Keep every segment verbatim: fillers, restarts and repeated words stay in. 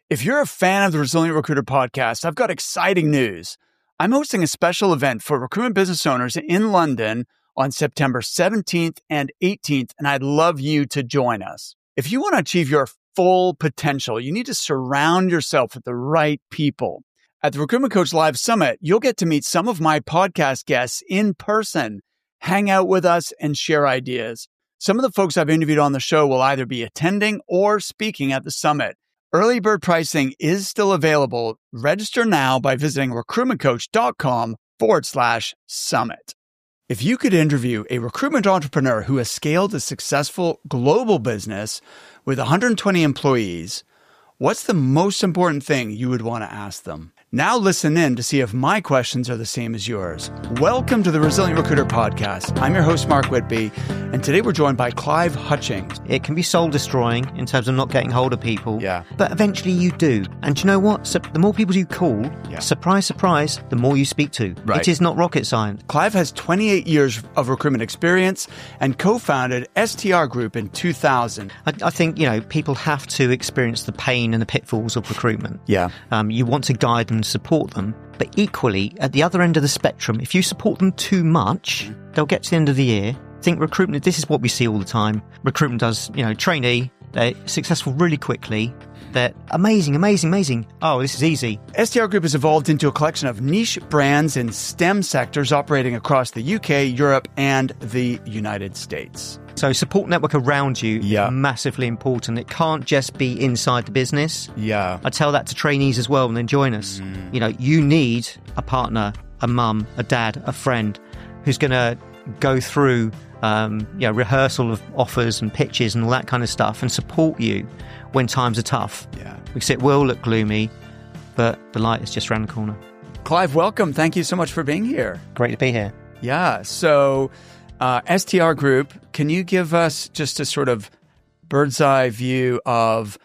If you're a fan of the Resilient Recruiter podcast, I've got exciting news. I'm hosting a special event for recruitment business owners in London on September seventeenth and eighteenth, and I'd love you to join us. If you want to achieve your full potential, you need to surround yourself with the right people. At the Recruitment Coach Live Summit, you'll get to meet some of my podcast guests in person, hang out with us, and share ideas. Some of the folks I've interviewed on the show will either be attending or speaking at the summit. Early bird pricing is still available. Register now by visiting recruitmentcoach.com forward slash summit. If you could interview a recruitment entrepreneur who has scaled a successful global business with one hundred twenty employees, what's the most important thing you would want to ask them? Now listen in to see if my questions are the same as yours. Welcome to the Resilient Recruiter Podcast. I'm your host, Mark Whitby, and today we're joined by Clive Hutchings. It can be soul-destroying in terms of not getting hold of people, Yeah. but eventually you do. And do you know what? So the more people you call, Yeah. surprise, surprise, the more you speak to. Right. It is not rocket science. Clive has twenty-eight years of recruitment experience and co-founded S T R Group in two thousand. I, I think, you know, people have to experience the pain and the pitfalls of recruitment. Yeah. Um, you want to guide and support them, but equally, at the other end of the spectrum, if you support them too much, they'll get to the end of the year, think recruitment, this is what we see all the time. Recruitment does, you know, trainee, they're successful really quickly. They're amazing, amazing, amazing. Oh, this is easy. S T R Group has evolved into a collection of niche brands in STEM sectors operating across the U K, Europe, and the United States. So support network around you Yeah. is massively important. It can't just be inside the business. Yeah. I tell that to trainees as well when they join us. Mm. You know, you need a partner, a mum, a dad, a friend who's going to go through um, you know, rehearsal of offers and pitches and all that kind of stuff and support you when times are tough. Yeah. Because it will look gloomy, but the light is just around the corner. Clive, welcome. Thank you so much for being here. Great to be here. Yeah. So, uh, S T R Group, can you give us just a sort of bird's eye view of,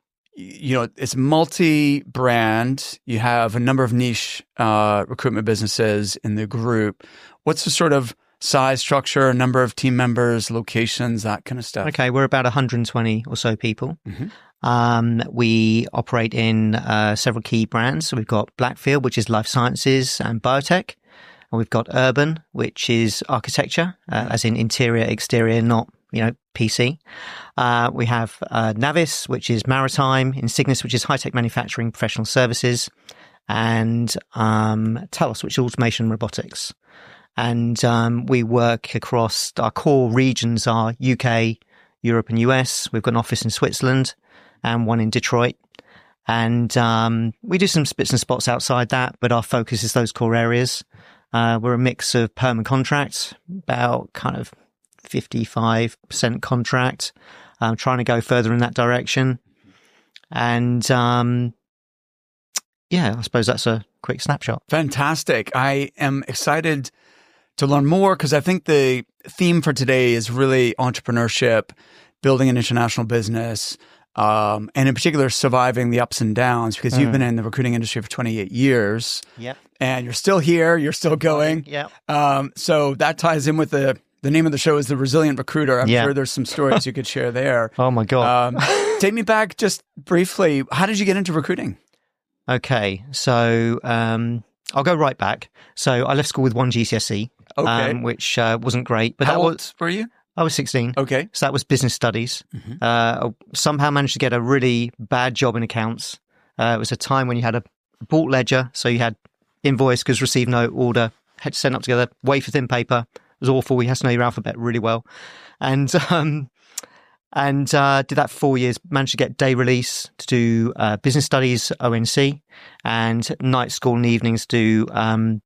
you know, it's multi-brand. You have a number of niche uh, recruitment businesses in the group. What's the sort of size, structure, number of team members, locations, that kind of stuff? Okay, we're about one hundred twenty or so people. Mm-hmm. Um, we operate in uh, several key brands. So we've got Blackfield, which is life sciences and biotech. And we've got Urban, which is architecture, uh, as in interior, exterior, not, you know, P C. Uh, we have uh, Navis, which is maritime, Insignis, which is high-tech manufacturing, professional services, and um, Talos, which is automation and robotics. And um, we work across our core regions are U K, Europe, and U S. We've got an office in Switzerland and one in Detroit. And um, we do some bits and spots outside that, but our focus is those core areas. Uh, we're a mix of perm and contract, about kind of fifty-five percent contract. I'm trying to go further in that direction. And um, yeah, I suppose that's a quick snapshot. Fantastic. I am excited to learn more because I think the theme for today is really entrepreneurship, building an international business, um, and in particular, surviving the ups and downs because mm. you've been in the recruiting industry for twenty-eight years. Yep. And you're still here. You're still going. Yep. Um, so that ties in with the, the name of the show is The Resilient Recruiter. I'm yeah. sure there's some stories you could share there. Oh, my God. Um, take me back just briefly. How did you get into recruiting? Okay. So um, I'll go right back. So I left school with one G C S E, okay. um, which uh, wasn't great. But How that old was, were you? I was sixteen. Okay. So that was business studies. Mm-hmm. Uh, somehow managed to get a really bad job in accounts. Uh, it was a time when you had a bought ledger. So you had invoice, because receive note, order, had to send up together, wafer thin paper. It was awful. You had to know your alphabet really well. And um, and uh, did that for four years. Managed to get day release to do uh, business studies, O N C, and night school and evenings do um,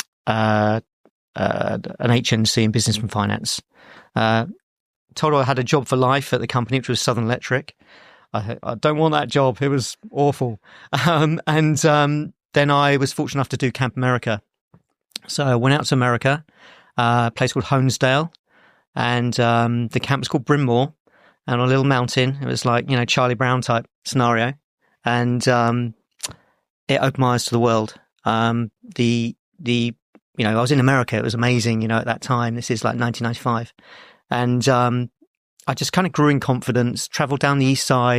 uh, uh, an H N C in business and finance. Uh, told her I had a job for life at the company, which was Southern Electric. I, I don't want that job. It was awful. Um, and um, then I was fortunate enough to do Camp America. So I went out to America, uh, a place called Honesdale, and um, the camp was called Bryn Mawr, and on a little mountain. It was like, you know, Charlie Brown type scenario. And um, it opened my eyes to the world. Um, the, the, you know, I was in America. It was amazing, you know, at that time. This is like nineteen ninety-five. And um, I just kind of grew in confidence, traveled down the east side,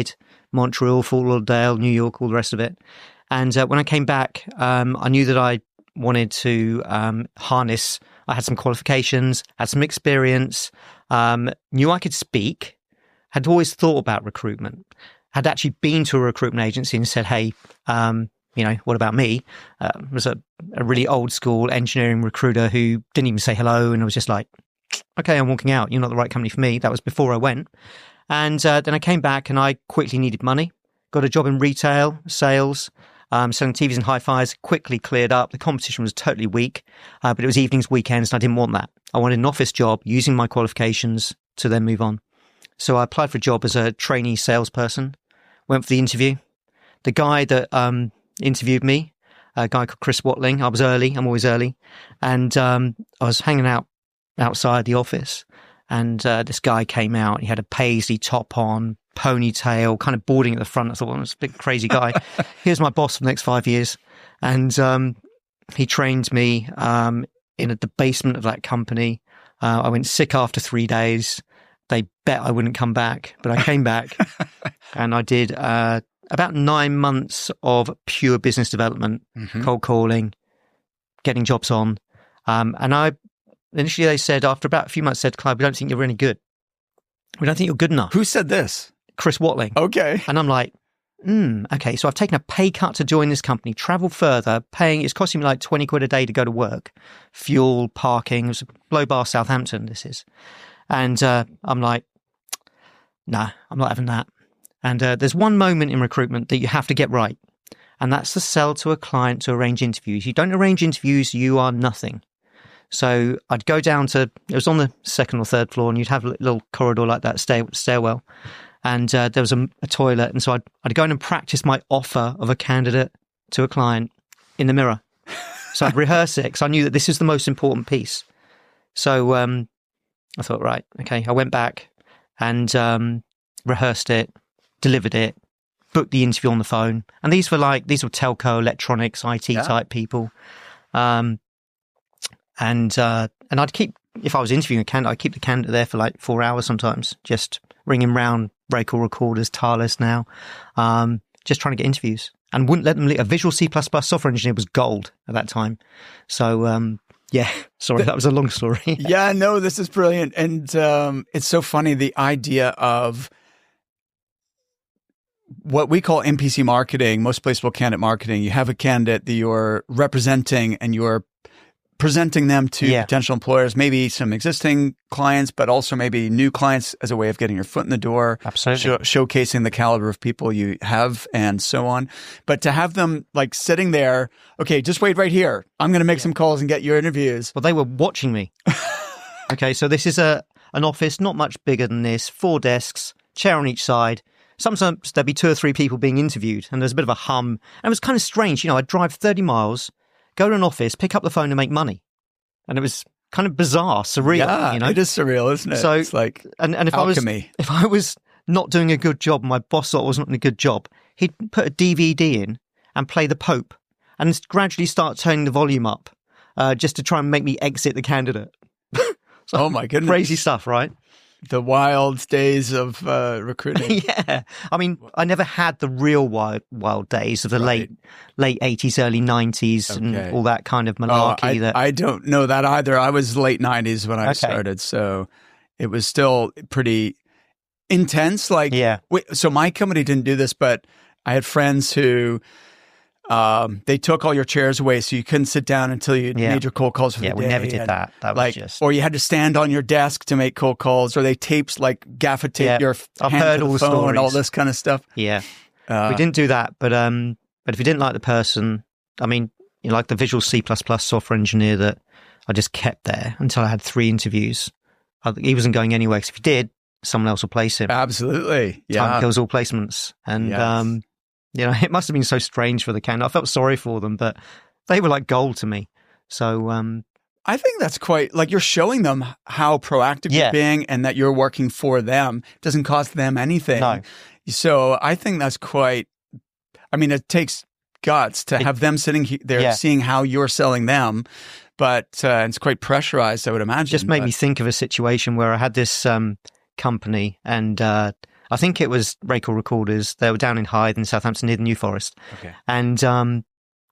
Montreal, Fort Lauderdale, New York, all the rest of it. And uh, when I came back, um, I knew that I wanted to um, harness. I had some qualifications, had some experience, um, knew I could speak, had always thought about recruitment, had actually been to a recruitment agency and said, hey, um, you know, what about me? Uh, was a, a really old school engineering recruiter who didn't even say hello. And I was just like, okay, I'm walking out. You're not the right company for me. That was before I went. And uh, then I came back and I quickly needed money, got a job in retail, sales, um, selling T Vs and hi-fis, quickly cleared up. The competition was totally weak, uh, but it was evenings, weekends, and I didn't want that. I wanted an office job using my qualifications to then move on. So I applied for a job as a trainee salesperson, went for the interview. The guy that um, interviewed me, a guy called Chris Watling, I was early, I'm always early, and um, I was hanging out outside the office, and uh, this guy came out. He had a paisley top on, ponytail, kind of boarding at the front. I thought, well, this big crazy guy. Here's my boss for the next five years. And um, he trained me um, in a, the basement of that company. Uh, I went sick after three days. They bet I wouldn't come back, but I came back and I did uh, about nine months of pure business development, mm-hmm. cold calling, getting jobs on. Um, and I initially they said, after about a few months, said, Clive, we don't think you're really good. We don't think you're good enough. Who said this? Chris Watling. Okay. And I'm like, hmm, okay, so I've taken a pay cut to join this company, travel further, paying, it's costing me like twenty quid a day to go to work, fuel, parking. It was Blow Bar, Southampton, this is. And uh, I'm like, nah, I'm not having that. And uh, there's one moment in recruitment that you have to get right. And that's to sell to a client to arrange interviews. You don't arrange interviews, you are nothing. So I'd go down to, it was on the second or third floor, and you'd have a little corridor like that, stair, stairwell. And uh, there was a, a toilet. And so I'd, I'd go in and practice my offer of a candidate to a client in the mirror. So I'd rehearse it because I knew that this is the most important piece. So um, I thought, right, okay. I went back and um, rehearsed it, delivered it, booked the interview on the phone. And these were like, these were telco, electronics, I T yeah. type people. Um, and uh, and I'd keep, if I was interviewing a candidate, I'd keep the candidate there for like four hours sometimes, just ringing round break-all recorders, Thales now, um, just trying to get interviews, and wouldn't let them leave. A Visual C plus plus software engineer was gold at that time. So, um, yeah, sorry, that was a long story. Yeah, no, this is brilliant. And um, it's so funny, the idea of what we call M P C marketing, most placeable candidate marketing. You have a candidate that you're representing and you're presenting them to yeah. potential employers, maybe some existing clients, but also maybe new clients as a way of getting your foot in the door. Absolutely. Show, showcasing the caliber of people you have and so on. But to have them like sitting there, okay, just wait right here. I'm going to make yeah. some calls and get your interviews. Well, they were watching me. Okay, so this is a an office not much bigger than this, four desks, chair on each side. Sometimes there'd be two or three people being interviewed, and there's a bit of a hum. And it was kind of strange. You know, I'd drive thirty miles, go to an office, pick up the phone and make money. And it was kind of bizarre, surreal. Yeah, you know? It is surreal, isn't it? So, it's like and, and if alchemy. I was if I was not doing a good job, my boss thought I wasn't doing a good job, he'd put a D V D in and play the Pope and gradually start turning the volume up uh, just to try and make me exit the candidate. So, oh my goodness. Crazy stuff, right? The wild days of uh, recruiting. Yeah. I mean, I never had the real wild wild days of the right. late late eighties, early nineties, okay. and all that kind of malarkey. Oh, I, that... I don't know that either. I was late nineties when I okay. started, so it was still pretty intense. Like, yeah. Wait, so my company didn't do this, but I had friends who um, they took all your chairs away, so you couldn't sit down until you yeah. made your cold calls for yeah, the day. Yeah, we never did that. That was like, just... Or you had to stand on your desk to make cold calls, or they taped, like, gaffer tape yeah. your I've hand heard to the all the phone stories. And all this kind of stuff. Yeah. Uh, we didn't do that, but um, but if you didn't like the person, I mean, you know, like the Visual C plus plus software engineer that I just kept there until I had three interviews. I, he wasn't going anywhere, because if he did, someone else will place him. Absolutely. Yeah. Time kills all placements. And, yes. um, you know, it must have been so strange for the candidate. I felt sorry for them, but they were like gold to me. So, um, I think that's quite, like, you're showing them how proactive yeah. you're being and that you're working for them. It doesn't cost them anything. No. So I think that's quite, I mean, it takes guts to it, have them sitting there yeah. seeing how you're selling them, but uh, it's quite pressurized, I would imagine. Just made but. me think of a situation where I had this um, company, and uh, I think it was Raycall Recorders. They were down in Hythe in Southampton near the New Forest. Okay. And um,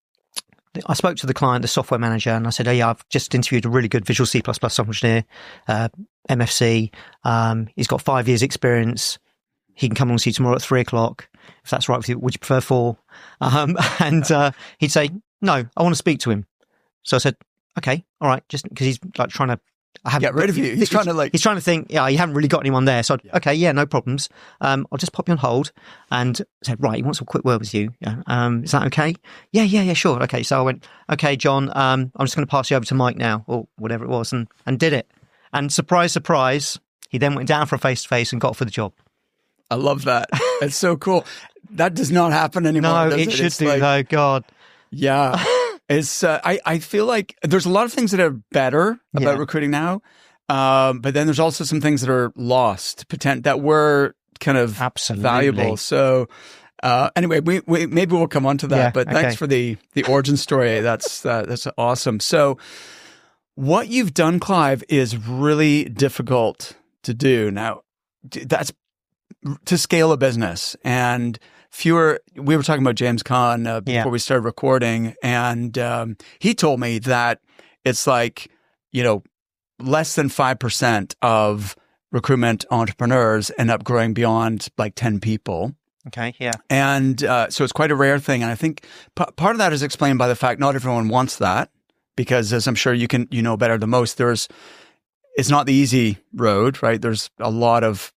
I spoke to the client, the software manager, and I said, oh yeah, I've just interviewed a really good Visual C++ software engineer, uh, M F C. Um, he's got five years experience. He can come along and see you tomorrow at three o'clock. If that's right with you, would you prefer four? Um, and uh, he'd say, no, I want to speak to him. So I said, okay, all right, just because he's like trying to I haven't get rid of you. He's, he's trying to like he's trying to think. Yeah, you haven't really got anyone there. So I'd, okay, yeah, no problems. Um, I'll just pop you on hold and say, right, he wants a quick word with you. Yeah, um, is that okay? Yeah, yeah, yeah, sure. Okay, so I went, okay, John. Um, I'm just going to pass you over to Mike now, or whatever it was, and and did it. And surprise, surprise, he then went down for a face to face and got for the job. I love that. It's so cool. That does not happen anymore. No, it, it should it's do like, though. God, yeah. It's, uh, I, I feel like there's a lot of things that are better about Yeah. recruiting now. Um, but then there's also some things that are lost, potent, that were kind of Absolutely. valuable. So, uh, anyway, we, we, maybe we'll come on to that, Yeah, but okay. thanks for the, the origin story. That's, uh, that's awesome. So what you've done, Clive, is really difficult to do. Now, d- that's to scale a business, and fewer, we were talking about James Caan uh, before Yeah. we started recording, and um, he told me that it's like, you know, less than five percent of recruitment entrepreneurs end up growing beyond like ten people. okay, yeah, And uh, so it's quite a rare thing. And I think p- part of that is explained by the fact not everyone wants that, because as I'm sure you can, you know better than most, there's, it's not the easy road, right? There's a lot of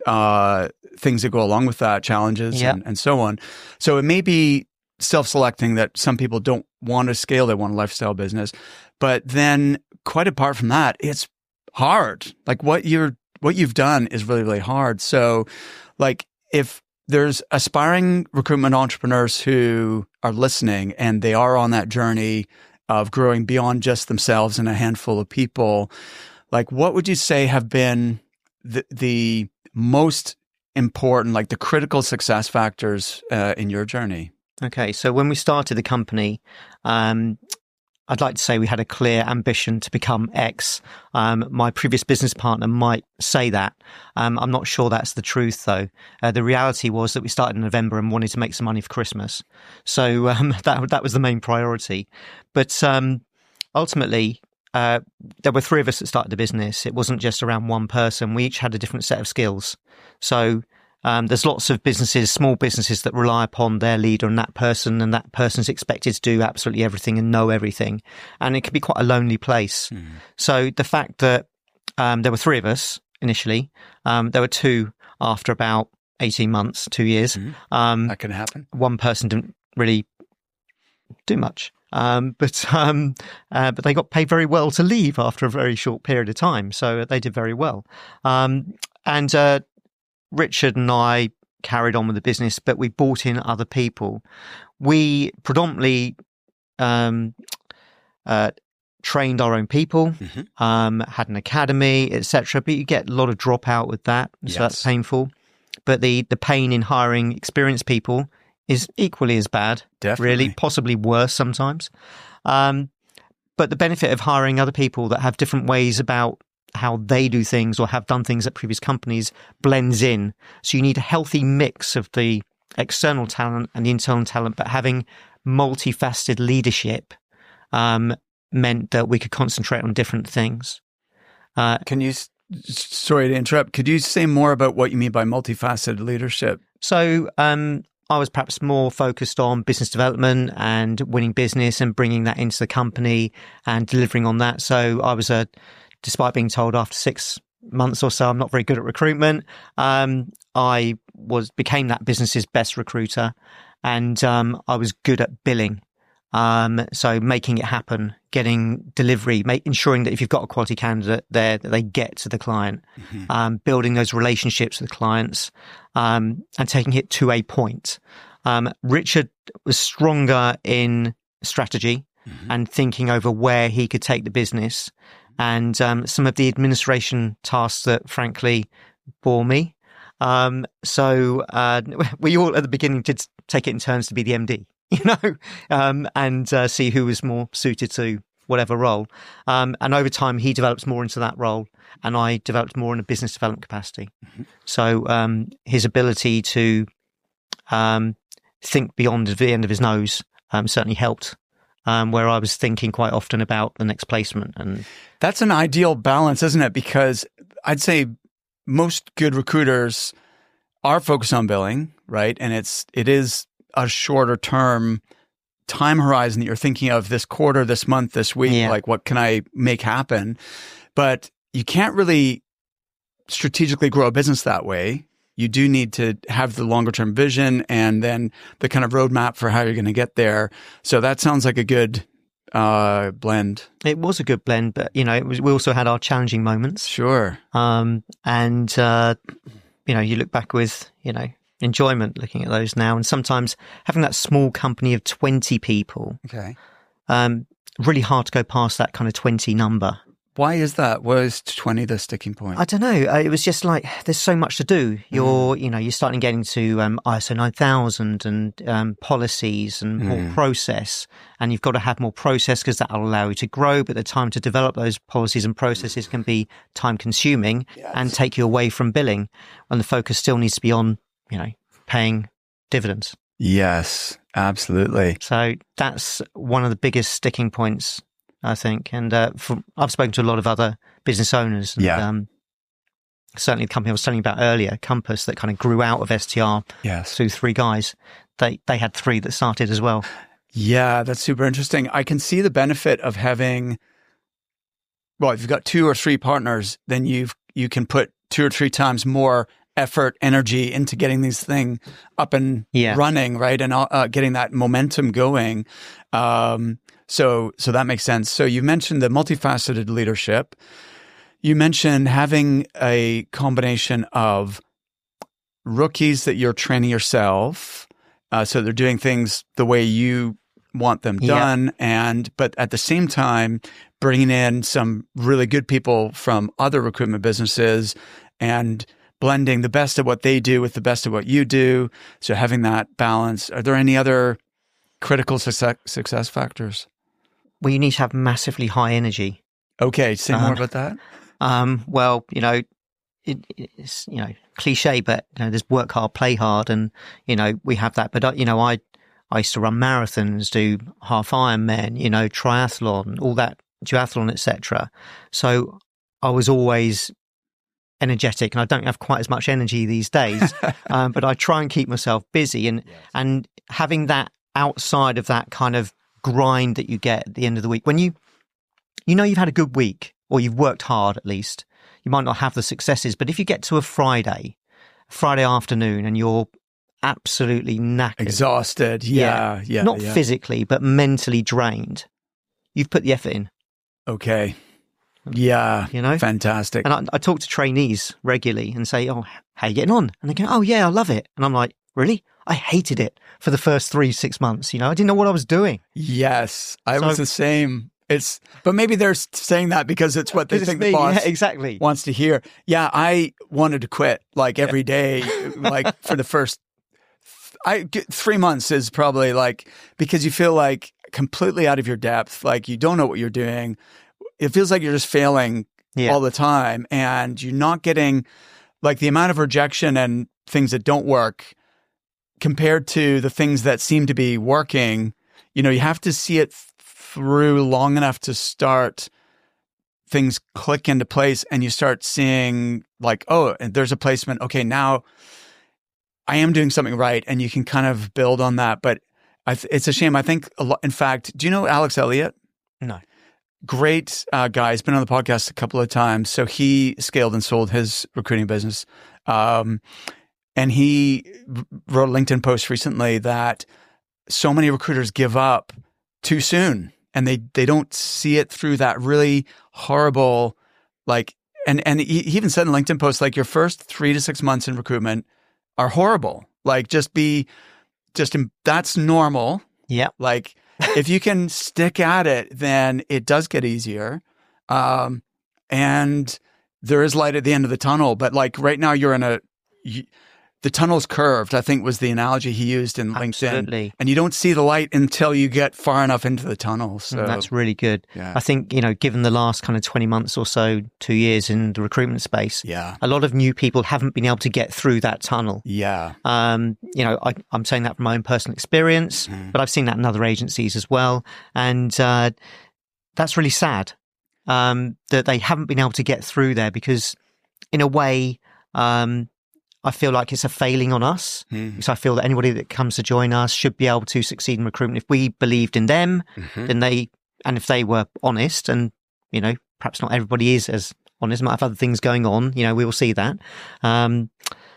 uh, things that go along with that, challenges Yeah. and, and so on. So it may be self-selecting that some people don't want to scale, they want a lifestyle business. But then quite apart from that, it's hard. Like what you're, what you've done is really, really hard. So like if there's aspiring recruitment entrepreneurs who are listening and they are on that journey of growing beyond just themselves and a handful of people, like what would you say have been the, the most important, like the critical success factors uh, in your journey? okay. So when we started the company, um, I'd like to say we had a clear ambition to become X. Um, my previous business partner might say that. Um, I'm not sure that's the truth, though. Uh, the reality was that we started in November and wanted to make some money for Christmas. So um, that that was the main priority. But um, ultimately, uh, there were three of us that started the business. It wasn't just around one person. We each had a different set of skills. So Um, there's lots of businesses, small businesses that rely upon their leader and that person, and that person's expected to do absolutely everything and know everything. And it can be quite a lonely place. Mm. So the fact that um, there were three of us initially, um, there were two after about eighteen months, two years. Mm. Um, that can happen. One person didn't really do much. Um, but, um, uh, but they got paid very well to leave after a very short period of time. So they did very well. Um, and, uh, Richard and I carried on with the business, but we brought in other people. We predominantly um, uh, trained our own people, mm-hmm. um, had an academy, et cetera. But you get a lot of dropout with that, so yes. That's painful. But the the pain in hiring experienced people is equally as bad, Definitely. Really, possibly worse sometimes. Um, but the benefit of hiring other people that have different ways about how they do things or have done things at previous companies blends in. So you need a healthy mix of the external talent and the internal talent, but having multifaceted leadership um, meant that we could concentrate on different things. Uh, Can you, sorry to interrupt, could you say more about what you mean by multifaceted leadership? So um, I was perhaps more focused on business development and winning business and bringing that into the company and delivering on that. So I was a Despite being told after six months or so I'm not very good at recruitment, um, I was became that business's best recruiter, and um, I was good at billing. Um, so making it happen, getting delivery, make, ensuring that if you've got a quality candidate there, that they get to the client, mm-hmm. um, building those relationships with clients, um, and taking it to a point. Um, Richard was stronger in strategy mm-hmm. and thinking over where he could take the business. And um, some of the administration tasks that, frankly, bore me. Um, so uh, we all at the beginning did take it in turns to be the M D, you know, um, and uh, see who was more suited to whatever role. Um, and over time, he develops more into that role, and I developed more in a business development capacity. Mm-hmm. So um, his ability to um, think beyond the end of his nose um, certainly helped. Um, where I was thinking quite often about the next placement. And that's an ideal balance, isn't it? Because I'd say most good recruiters are focused on billing, right? And it's, it is a shorter term time horizon that you're thinking of this quarter, this month, this week, yeah. like what can I make happen? But you can't really strategically grow a business that way. You do need to have the longer term vision and then the kind of roadmap for how you're going to get there. So that sounds like a good uh, blend. It was a good blend, but you know, it was, we also had our challenging moments. Sure. Um, and uh, you know, you look back with you know enjoyment looking at those now, and sometimes having that small company of twenty people. Okay. Um, really hard to go past that kind of twenty number. Why is that? Was twenty the sticking point? I don't know. It was just like there's so much to do. You're, mm. you know, you're starting getting to um, I S O nine thousand and um, policies and mm. more process, and you've got to have more process because that will allow you to grow. But the time to develop those policies and processes can be time consuming yes. and take you away from billing, and the focus still needs to be on, you know, paying dividends. Yes, absolutely. So that's one of the biggest sticking points, I think. And uh, from, I've spoken to a lot of other business owners. And, yeah. Um, certainly the company I was telling you about earlier, Compass, that kind of grew out of S T R yes. through three guys. They they had three that started as well. Yeah, that's super interesting. I can see the benefit of having, well, if you've got two or three partners, then you've you can put two or three times more effort, energy into getting these things up and yeah. running, right? And uh, getting that momentum going. Um, So, so that makes sense. So you mentioned the multifaceted leadership. You mentioned having a combination of rookies that you're training yourself. Uh, so they're doing things the way you want them done. Yep. And, but at the same time, bringing in some really good people from other recruitment businesses and blending the best of what they do with the best of what you do. So having that balance. Are there any other critical success, success factors? Well, you need to have massively high energy. Okay, say more um, about that. Um, well, you know, it, it's you know cliche, but you know, there's work hard, play hard, and you know we have that. But you know, I I used to run marathons, do half Ironman, you know, triathlon, all that, duathlon, et cetera. So I was always energetic, and I don't have quite as much energy these days. um, but I try and keep myself busy, and yes. and having that outside of that kind of grind that you get at the end of the week, when you you know you've had a good week or you've worked hard, at least you might not have the successes, but if you get to a Friday Friday afternoon and you're absolutely knackered, exhausted, yeah, yeah, yeah not yeah. physically but mentally drained, you've put the effort in. Okay, yeah, you know, fantastic. And I, I talk to trainees regularly and say, "Oh, how are you getting on?" And they go, "Oh yeah, I love it." And I'm like, "Really? I hated it for the first three, six months. You know, I didn't know what I was doing." Yes, I so, was the same. It's, but maybe they're saying that because it's what they think the boss yeah, exactly. wants to hear. Yeah, I wanted to quit like every day, like for the first, I three months is probably like, because you feel like completely out of your depth, like you don't know what you're doing. It feels like you're just failing yeah. all the time, and you're not getting like the amount of rejection and things that don't work compared to the things that seem to be working. You know, you have to see it through long enough to start things click into place, and you start seeing like, oh, and there's a placement. Okay, now I am doing something right, and you can kind of build on that. But I th- it's a shame. I think, a lot, in fact, do you know Alex Elliott? No. Great uh, guy. He's been on the podcast a couple of times. So he scaled and sold his recruiting business. Um, and he wrote a LinkedIn post recently that so many recruiters give up too soon, and they, they don't see it through that really horrible, like, and, and he even said in a LinkedIn post, like, your first three to six months in recruitment are horrible. Like, just be, just, that's normal. Yeah. Like, if you can stick at it, then it does get easier. Um, and there is light at the end of the tunnel. But like right now you're in a, you, the tunnel's curved, I think was the analogy he used in LinkedIn. Absolutely. And you don't see the light until you get far enough into the tunnel. So Mm, that's really good. Yeah. I think, you know, given the last kind of twenty months or so, two years in the recruitment space, Yeah. a lot of new people haven't been able to get through that tunnel. Yeah. Um, you know, I, I'm saying that from my own personal experience, Mhm. but I've seen that in other agencies as well. And uh, that's really sad um, that they haven't been able to get through there because, in a way, um, I feel like it's a failing on us. Mhm. Because I feel that anybody that comes to join us should be able to succeed in recruitment. If we believed in them, Mhm. then they, and if they were honest, and, you know, perhaps not everybody is as honest, might have other things going on, you know, we will see that. Um,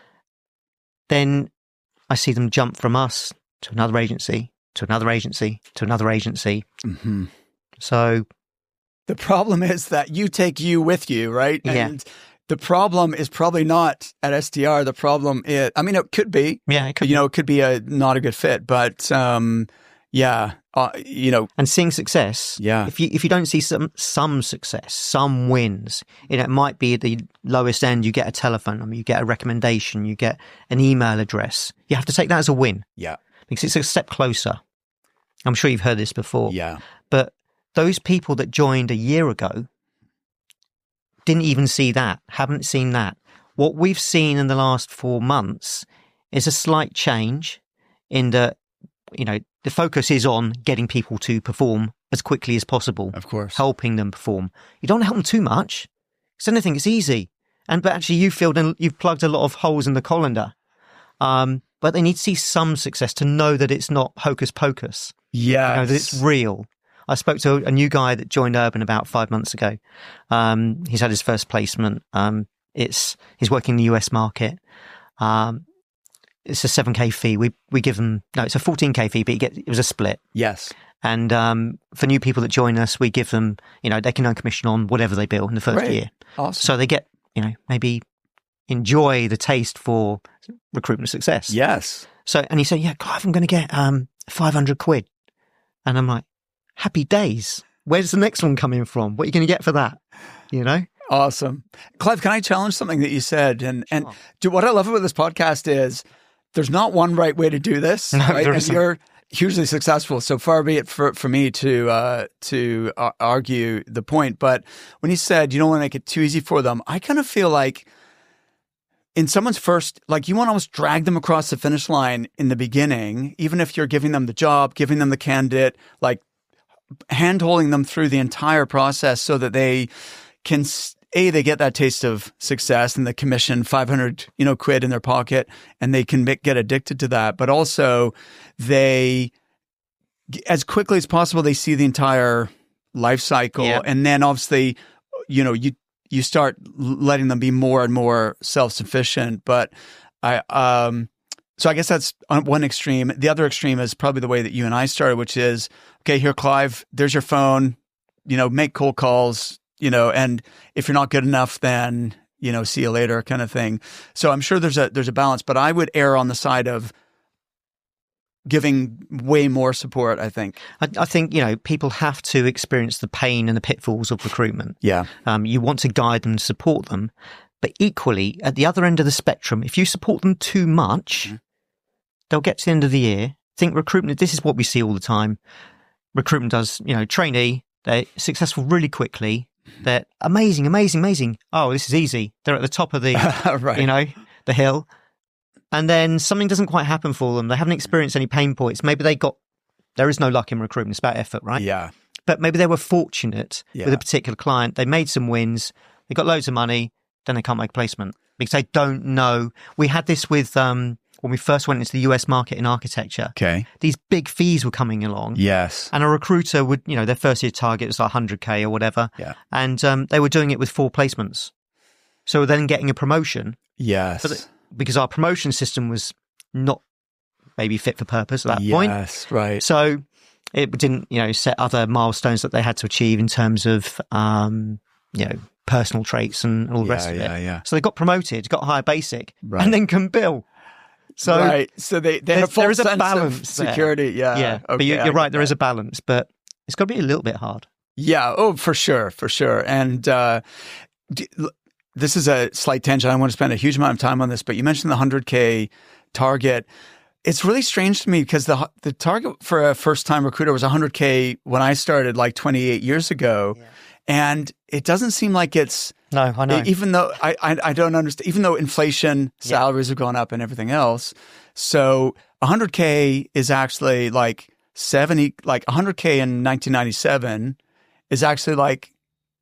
then I see them jump from us to another agency, to another agency, to another agency. Mhm. So The problem is that you take you with you, right? Yeah. And the problem is probably not at S T R. The problem is, I mean, it could be, yeah, it could you know, it could be a not a good fit, but um, yeah, uh, you know, and seeing success. Yeah. If you if you don't see some some success, some wins, you know, it might be at the lowest end. You get a telephone number, you get a recommendation, you get an email address. You have to take that as a win yeah, because it's a step closer. I'm sure you've heard this before. yeah, But those people that joined a year ago didn't even see that, haven't seen that. What we've seen in the last four months is a slight change in that, you know, the focus is on getting people to perform as quickly as possible, of course. helping them perform. You don't help them too much because then they think it's easy. And but actually you filled in, you've plugged a lot of holes in the colander. Um, but they need to see some success to know that it's not hocus pocus. Yeah, You know, that it's real. I spoke to a new guy that joined Urban about five months ago. Um, he's had his first placement. Um, it's he's working in the U S market. Um, it's a seven K fee. We we give them no, it's a fourteen K fee, but you get it was a split. yes, And um, for new people that join us, we give them, you know, they can earn commission on whatever they bill in the first Great. year. awesome. So they get, you know, maybe enjoy the taste for recruitment success. Yes, So, and he said, yeah, Clive, I'm going to get um, five hundred quid. And I'm like, happy days. Where's the next one coming from? What are you going to get for that? You know? awesome. Clive, can I challenge something that you said? And and Sure. do, what I love about this podcast is there's not one right way to do this, No, right? there And isn't. you're hugely successful. So far be it for, for me to uh, to uh, argue the point. But when you said you don't want to make it too easy for them, I kind of feel like in someone's first, like you want to almost drag them across the finish line in the beginning, even if you're giving them the job, giving them the candidate, like hand holding them through the entire process so that they can, A, they get that taste of success and the commission, five hundred, you know, quid in their pocket, and they can get addicted to that. But also they, as quickly as possible, they see the entire life cycle. Yeah. And then obviously, you know, you, you start letting them be more and more self-sufficient. But I, um, so I guess that's on one extreme. The other extreme is probably the way that you and I started, which is, okay, here, Clive, there's your phone, you know, make cold calls, you know, and if you're not good enough, then, you know, see you later kind of thing. So I'm sure there's a, there's a balance, but I would err on the side of giving way more support, I think. I, I think, you know, people have to experience the pain and the pitfalls of recruitment. Yeah. Um, you want to guide them and support them. But equally, at the other end of the spectrum, if you support them too much, mm-hmm. they'll get to the end of the year, think recruitment, this is what we see all the time. Recruitment does, you know, trainee, they're successful really quickly. They're amazing, amazing, amazing. Oh, this is easy. They're at the top of the, right. you know, the hill. And then something doesn't quite happen for them. They haven't experienced any pain points. Maybe they got, there is no luck in recruitment. It's about effort, right? Yeah. But maybe they were fortunate yeah. with a particular client. They made some wins. They got loads of money. Then they can't make a placement because they don't know. We had this with, um, when we first went into the U S market in architecture. Okay. These big fees were coming along. Yes. And a recruiter would, you know, their first year target was like one hundred K or whatever. Yeah. And um, they were doing it with four placements. So then getting a promotion. Yes. But because our promotion system was not maybe fit for purpose at that yes, point. Yes, right. So it didn't, you know, set other milestones that they had to achieve in terms of, um, you know, personal traits and all the yeah, rest of yeah, it. Yeah. So they got promoted, got a higher basic, right. and then can bill. So right. So they, they have a full there is a sense balance of security. there. Yeah. Yeah. Okay, but you, I you're right. get There is that. a balance, but it's got to be a little bit hard. Yeah. Oh, for sure. For sure. And uh, do, this is a slight tangent. I want to spend a huge amount of time on this, but you mentioned the one hundred K target. It's really strange to me because the the target for a first-time recruiter was one hundred K when I started like twenty-eight years ago. Yeah. And it doesn't seem like it's... No, I know. Even though I, I, I don't understand, even though inflation, salaries yeah. have gone up and everything else. So one hundred K is actually like seventy, like one hundred K in nineteen ninety-seven is actually like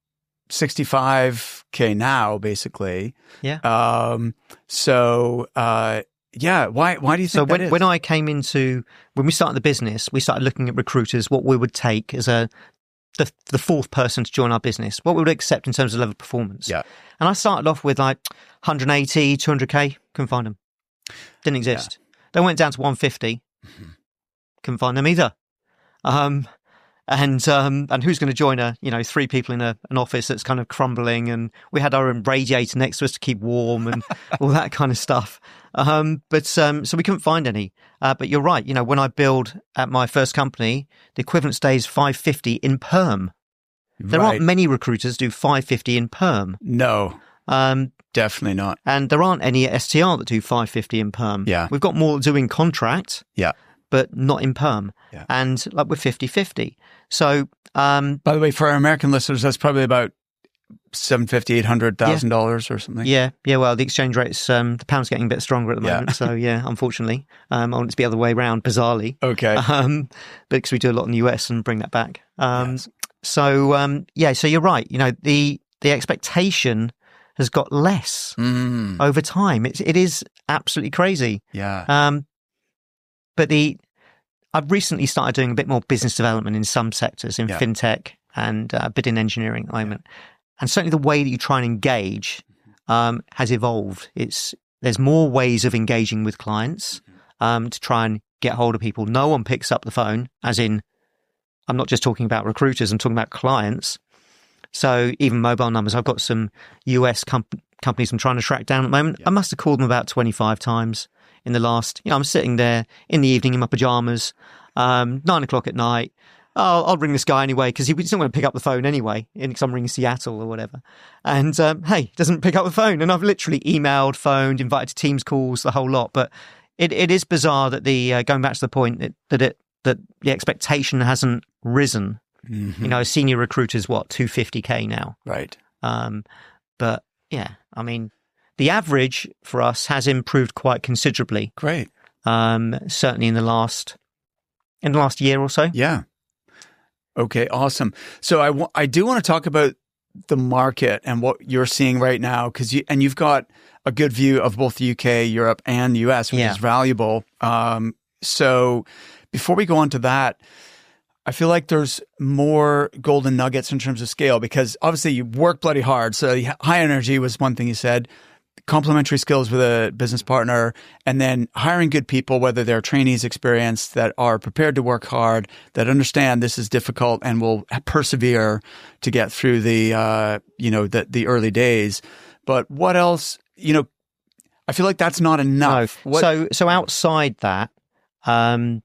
sixty-five K now, basically. Yeah. Um. So, uh, yeah. Why? Why do you think so? When that is? when I came into when we started the business, we started looking at recruiters, what we would take as a the the fourth person to join our business, what we would accept in terms of level of performance. Yeah. And I started off with like one hundred eighty, two hundred K. Couldn't find them. Didn't exist. Yeah. They went down to one hundred fifty. Mm-hmm. Couldn't find them either. Um. And um, and who's going to join a you know three people in a, an office that's kind of crumbling, and we had our own radiator next to us to keep warm and all that kind of stuff. Um, but um, so we couldn't find any. Uh, but you're right. You know, when I build at my first company, the equivalent stays five fifty in perm. There right. aren't many recruiters do five fifty in perm. No, um, definitely not. And there aren't any at S T R that do five fifty in perm. Yeah, we've got more doing contract. Yeah. But not in perm. Yeah. And like we're fifty-fifty. So, um, by the way, for our American listeners, that's probably about seven hundred fifty thousand dollars, eight hundred thousand dollars yeah. or something. Yeah. Yeah. Well, the exchange rate's, um, the pound's getting a bit stronger at the moment. Yeah. So, yeah, unfortunately, um, I want it to be the other way around, bizarrely. Okay. Um, because we do a lot in the U S and bring that back. Um, yes. so, um, yeah, so you're right. You know, the, the expectation has got less mm. over time. It, it is absolutely crazy. Yeah. Um, But the I've recently started doing a bit more business development in some sectors, in yeah. fintech and uh, a bit in engineering at the moment. Yeah. And certainly the way that you try and engage um, has evolved. It's there's more ways of engaging with clients um, to try and get hold of people. No one picks up the phone, as in, I'm not just talking about recruiters, I'm talking about clients. So even mobile numbers, I've got some U S com- companies I'm trying to track down at the moment. Yeah. I must have called them about twenty-five times. In the last, you know, I'm sitting there in the evening in my pajamas, um, nine o'clock at night. Oh, I'll ring this guy anyway because he's not going to pick up the phone anyway. Because I'm ringing Seattle or whatever. And um, hey, he doesn't pick up the phone. And I've literally emailed, phoned, invited to Teams calls, the whole lot. But it, it is bizarre that the uh, going back to the point that, that it that the expectation hasn't risen. Mm-hmm. You know, a senior recruiter's what two hundred fifty K now, right? Um, but yeah, I mean. The average for us has improved quite considerably. Great. Um, certainly in the last in the last year or so. Yeah. Okay, awesome. So I, w- I do want to talk about the market and what you're seeing right now, because you and you've got a good view of both the U K, Europe, and U S, which yeah. is valuable. Um, so before we go on to that, I feel like there's more golden nuggets in terms of scale, because obviously you work bloody hard. So high energy was one thing you said. Complementary skills with a business partner, and then hiring good people, whether they're trainees experienced, that are prepared to work hard, that understand this is difficult and will persevere to get through the, uh, you know, the, the early days. But what else, you know, I feel like that's not enough. No. What, so, so outside that, um,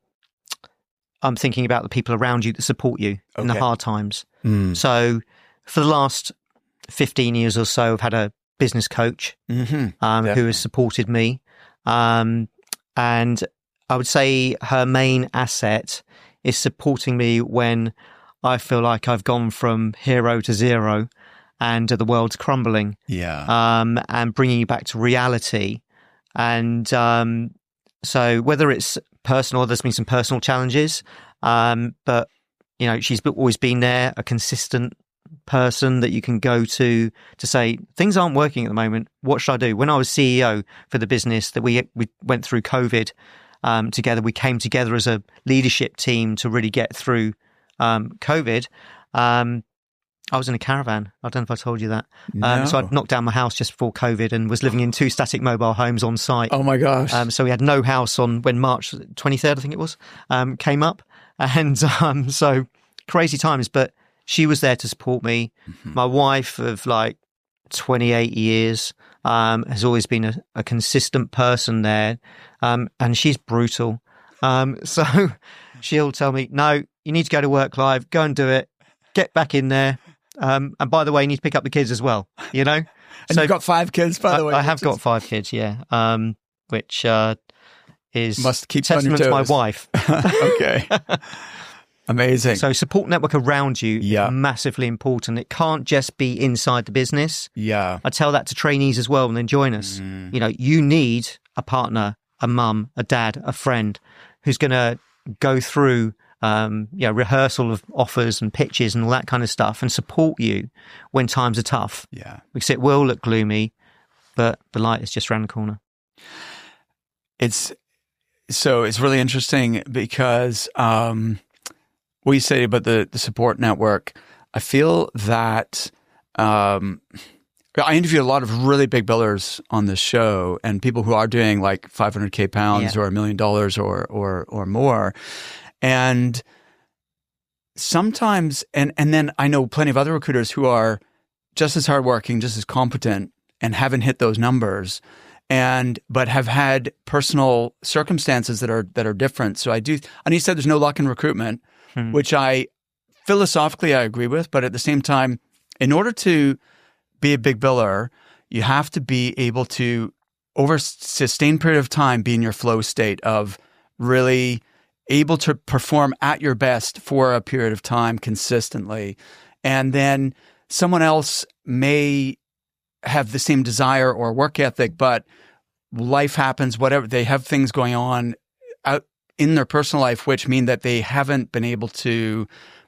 I'm thinking about the people around you that support you okay. in the hard times. Mm. So for the last fifteen years or so, I've had a business coach mm-hmm. um, who has supported me. Um, and I would say her main asset is supporting me when I feel like I've gone from hero to zero and the world's crumbling. Yeah. Um, and bringing you back to reality. And um, so whether it's personal, there's been some personal challenges, um, but, you know, she's always been there, a consistent person that you can go to to say things aren't working at the moment. What should I do? When I was C E O for the business that we we went through COVID um, together, we came together as a leadership team to really get through um, COVID. Um, I was in a caravan. I don't know if I told you that. No. Um, so I'd knocked down my house just before COVID and was living in two static mobile homes on site. Oh my gosh! Um, so we had no house on when March twenty-third, I think it was, um, came up, and um, so crazy times, but. She was there to support me. Mm-hmm. My wife of like twenty-eight years um, has always been a, a consistent person there. Um, and she's brutal. Um, so she'll tell me, no, you need to go to work, Clive. Go and do it. Get back in there. Um, and by the way, you need to pick up the kids as well, you know? And So- you've got five kids, by the I, way. I have which got is- five kids, yeah, um, which uh, is Must keep you on your testament to my toes. wife. Okay. Amazing. So support network around you Yeah. is massively important. It can't just be inside the business. yeah. I tell that to trainees as well when they join us. Mm. You know, you need a partner, a mum, a dad, a friend who's going to go through um, you know, rehearsal of offers and pitches and all that kind of stuff and support you when times are tough. Yeah. Because it will look gloomy, but the light is just around the corner. It's so it's really interesting because um, what you say about the, the support network, I feel that um, I interview a lot of really big billers on this show and people who are doing like five hundred K pounds Yeah. or a million dollars or or or more. And sometimes, and, and then I know plenty of other recruiters who are just as hardworking, just as competent, and haven't hit those numbers, and but have had personal circumstances that are that are different. So I do. And he said there's no luck in recruitment, Hmm. which I philosophically I agree with, but at the same time, in order to be a big biller, you have to be able to over a sustained period of time be in your flow state of really able to perform at your best for a period of time consistently. And then someone else may have the same desire or work ethic, but life happens, whatever, they have things going on out in their personal life, which mean that they haven't been able to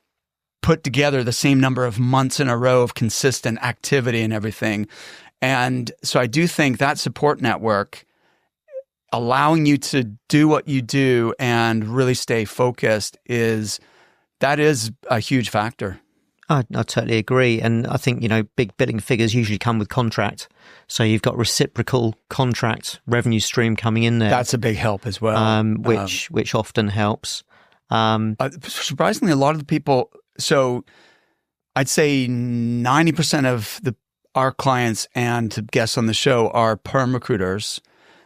put together the same number of months in a row of consistent activity and everything. And so I do think that support network, allowing you to do what you do and really stay focused, is that is a huge factor. I, I totally agree. And I think, you know, big billing figures usually come with contract. So you've got reciprocal contract revenue stream coming in there. That's a big help as well. um, which, which often helps. Um, Uh, surprisingly, a lot of the people, so I'd say ninety percent of the our clients and guests on the show are perm recruiters.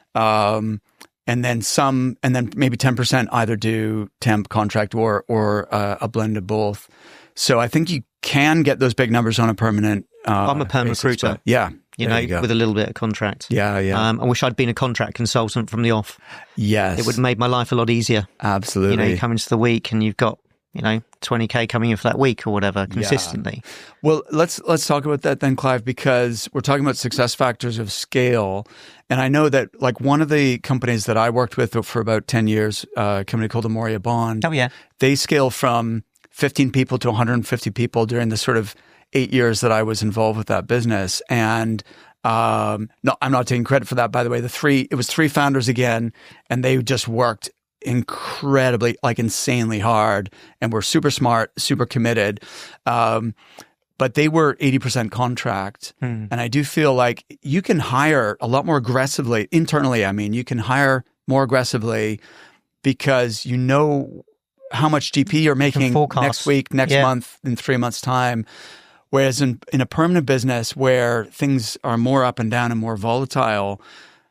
Um, and then some, and then maybe ten percent either do temp, contract, or or uh, a blend of both. So I think you can get those big numbers on a permanent. Uh, I'm a perm basis, recruiter. but yeah, you there know, you go. with a little bit of contract. yeah, yeah, Um, I wish I'd been a contract consultant from the off. yes, It would have made my life a lot easier. absolutely. You know, you come into the week and you've got, you know, twenty K coming in for that week or whatever consistently. Well, let's let's talk about that then, Clive, because we're talking about success factors of scale. And I know that like one of the companies that I worked with for about ten years, uh, a company called Amoria Bond, Oh, yeah. they scaled from fifteen people to one hundred fifty people during the sort of eight years that I was involved with that business. And um, no, I'm not taking credit for that, by the way. The three, it was three founders again, and they just worked incredibly, like insanely hard, and were super smart, super committed. Um, but they were eighty percent contract. Hmm. And I do feel like you can hire a lot more aggressively internally. I mean, you can hire more aggressively because you know how much G P you're making forecast. next week, next Yeah. month, in three months' time. Whereas in, in a permanent business where things are more up and down and more volatile,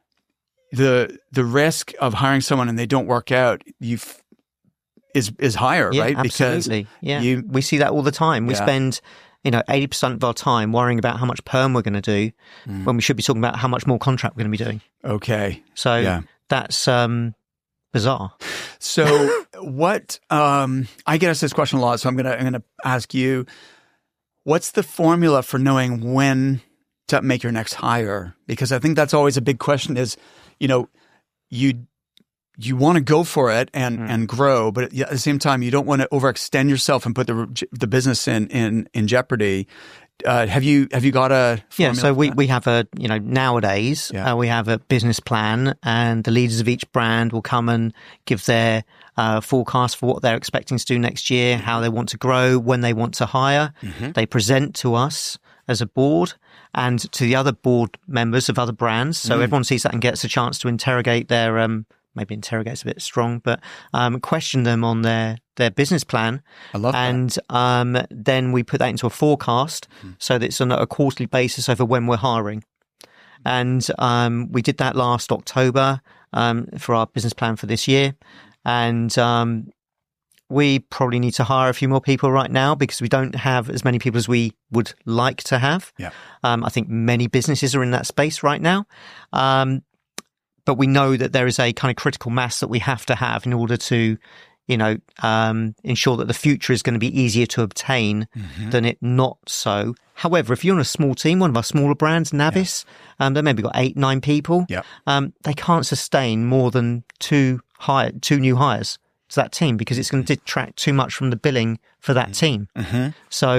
the the risk of hiring someone and they don't work out you f- is is higher, Yeah, right? absolutely. Yeah. you we see that all the time. We Yeah. spend, you know, eighty percent of our time worrying about how much perm we're going to do Mm. when we should be talking about how much more contract we're going to be doing. okay. So Yeah. that's um, bizarre. So what um I get asked this question a lot, so I'm gonna I'm gonna ask you, what's the formula for knowing when to make your next hire? Because I think that's always a big question is, you know, you you want to go for it and, Mm. and grow, but at the same time, you don't want to overextend yourself and put the the business in in, in jeopardy. Uh, have you have you got a Yeah, formula so for we, that? we have a, you know, nowadays Yeah. uh, we have a business plan, and the leaders of each brand will come and give their uh, forecast for what they're expecting to do next year, how they want to grow, when they want to hire. Mm-hmm. They present to us as a board and to the other board members of other brands. So Mm. everyone sees that and gets a chance to interrogate their, um, maybe interrogate's a bit strong, but um, question them on their, their business plan. I love that. And um, then we put that into a forecast so that it's on a quarterly basis over when we're hiring. And um, we did that last October um, for our business plan for this year. And um, we probably need to hire a few more people right now because we don't have as many people as we would like to have. Yeah. Um, I think many businesses are in that space right now. Um, but we know that there is a kind of critical mass that we have to have in order to, you know, um, ensure that the future is going to be easier to obtain mm-hmm. than it not so. However, if you're on a small team, one of our smaller brands, Navis, yeah. um, they maybe got eight, nine people. Yeah. Um, they can't sustain more than two hire, two new hires to that team because it's going to detract too much from the billing for that team. Mm-hmm. So,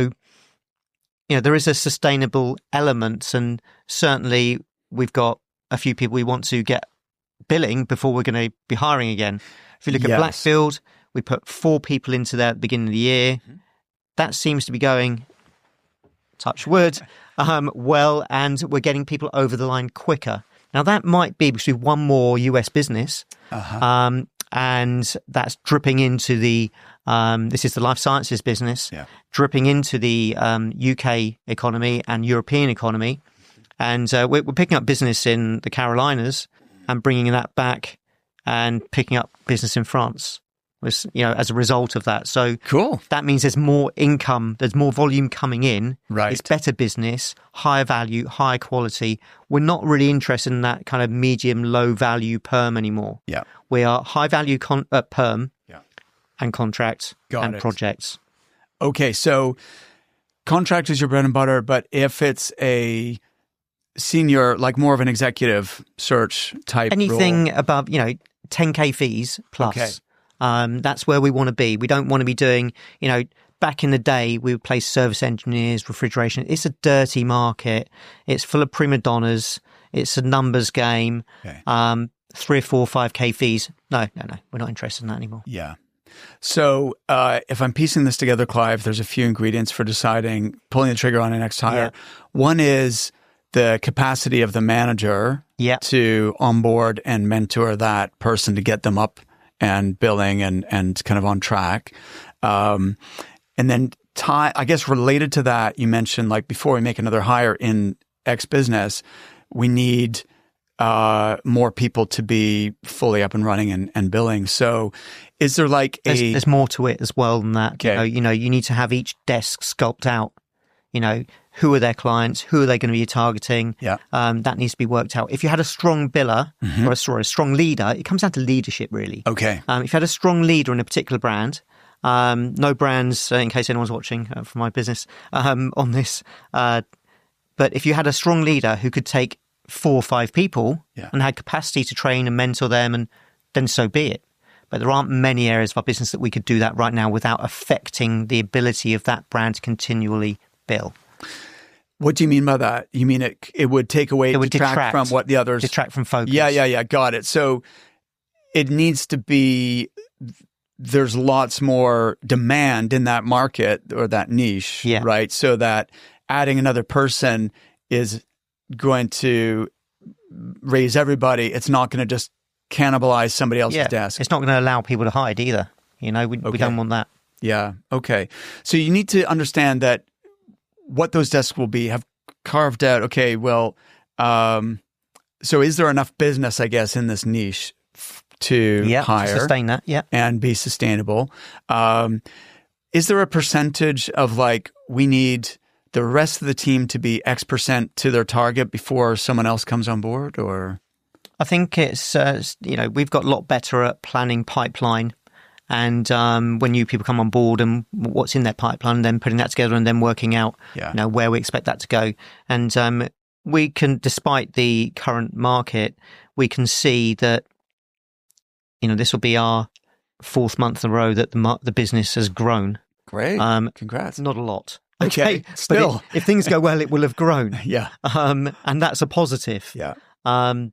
you know, there is a sustainable element, and certainly we've got a few people we want to get billing before we're going to be hiring again. If you look yes. at Blackfield, we put four people into there at the beginning of the year. Mm-hmm. That seems to be going, touch wood, um, well, and we're getting people over the line quicker. Now, that might be because we've one more U S business, uh-huh. um, and that's dripping into the, um, this is the life sciences business, yeah. dripping into the um, U K economy and European economy. And uh, we're, we're picking up business in the Carolinas and bringing that back and picking up business in France, was, you know, as a result of that. So cool. That means there's more income, there's more volume coming in. Right. It's better business, higher value, higher quality. We're not really interested in that kind of medium, low value perm anymore. Yeah. We are high value con- uh, perm yeah. and contract Got and it. projects. Okay. So contract is your bread and butter, but if it's a senior, like more of an executive search type anything role. above, you know, ten K fees plus. Okay. Um, that's where we want to be. We don't want to be doing, you know, back in the day, we would place service engineers, refrigeration. It's a dirty market. It's full of prima donnas. It's a numbers game. Okay. Um, three or four, five K fees. No, no, no. We're not interested in that anymore. Yeah. So uh, if I'm piecing this together, Clive, there's a few ingredients for deciding, pulling the trigger on a next hire. Yeah. One is the capacity of the manager yeah. to onboard and mentor that person to get them up and billing and, and kind of on track. Um, and then tie, I guess related to that, you mentioned like before we make another hire in X business, we need uh, more people to be fully up and running and, and billing. So is there like a... There's, there's more to it as well than that. Okay. You know, you know, you need to have each desk sculpt out, you know, who are their clients? Who are they going to be targeting? Yeah. Um, that needs to be worked out. If you had a strong biller mm-hmm. or a, sorry, a strong leader, it comes down to leadership, really. Okay. Um, if you had a strong leader in a particular brand, um, no brands, uh, in case anyone's watching uh, from my business um, on this, uh, but if you had a strong leader who could take four or five people yeah. and had capacity to train and mentor them, and then so be it. But there aren't many areas of our business that we could do that right now without affecting the ability of that brand to continually bill. What do you mean by that? You mean it it would take away, it would detract, detract from what the others... Detract from focus. Yeah, yeah, yeah. Got it. So it needs to be... There's lots more demand in that market or that niche, yeah. right? So that adding another person is going to raise everybody. It's not going to just cannibalize somebody else's yeah. desk. It's not going to allow people to hide either. You know, we, okay. we don't want that. Yeah. Okay. So you need to understand that what those desks will be, have carved out, okay, well, um, so is there enough business, I guess, in this niche f- to yeah, hire? to sustain that, yeah. And be sustainable? Um, is there a percentage of like, we need the rest of the team to be X percent to their target before someone else comes on board, or? I think it's, uh, you know, we've got a lot better at planning pipeline. And um, when new people come on board and what's in their pipeline, and then putting that together and then working out, yeah. you know, where we expect that to go. And um, we can, despite the current market, we can see that, you know, this will be our fourth month in a row that the mar- the business has grown. Great. Um, Congrats. Not a lot. Okay. Still. But it, if things go well, it will have grown. yeah. Um, and that's a positive. Yeah. Um,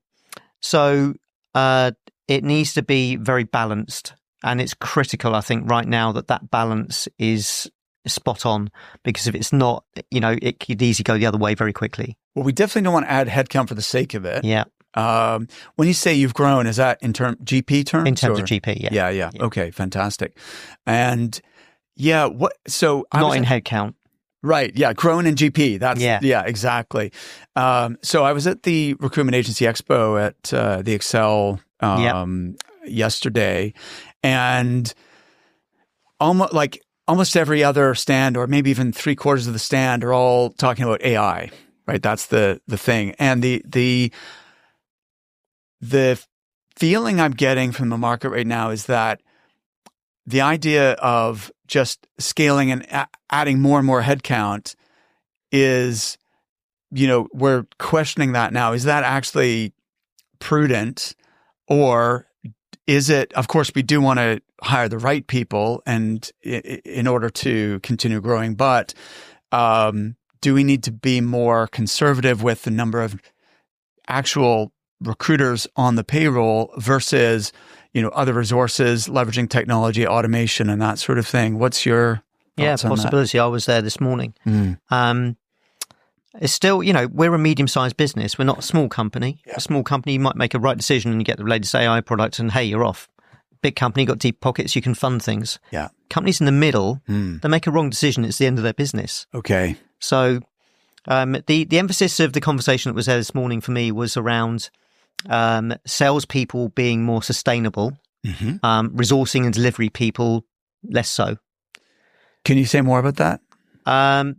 so uh, it needs to be very balanced. And it's critical, I think, right now that that balance is spot on, because if it's not, you know, it could easily go the other way very quickly. Well, we definitely don't want to add headcount for the sake of it. Yeah. Um, when you say you've grown, is that in term G P terms? In terms or? of G P, yeah. yeah. Yeah, yeah. Okay, fantastic. And yeah, what, so. I Not was in at, headcount. Right, yeah, grown in G P. That's, yeah, yeah exactly. Um, so I was at the Recruitment Agency Expo at uh, the Excel um, yep. yesterday, and almost like almost every other stand, or maybe even three quarters of the stand, are all talking about A I, right? That's the the thing. And the the the feeling I'm getting from the market right now is that the idea of just scaling and a- adding more and more headcount is, you know, we're questioning that now. Is that actually prudent, or is it? Of course, we do want to hire the right people, and in order to continue growing, but um, do we need to be more conservative with the number of actual recruiters on the payroll versus, you know, other resources, leveraging technology, automation, and that sort of thing? What's your yeah thoughts on possibility? that? I was there this morning. Mm. Um, it's still, you know, we're a medium-sized business. We're not a small company. Yeah. A small company, you might make a right decision and you get the latest A I product, and hey, you're off. Big company, got deep pockets, you can fund things. Yeah. Companies in the middle, Mm. they make a wrong decision, it's the end of their business. Okay. So um, the the emphasis of the conversation that was there this morning for me was around um, salespeople being more sustainable, Mm-hmm. um, resourcing and delivery people less so. Can you say more about that? Um,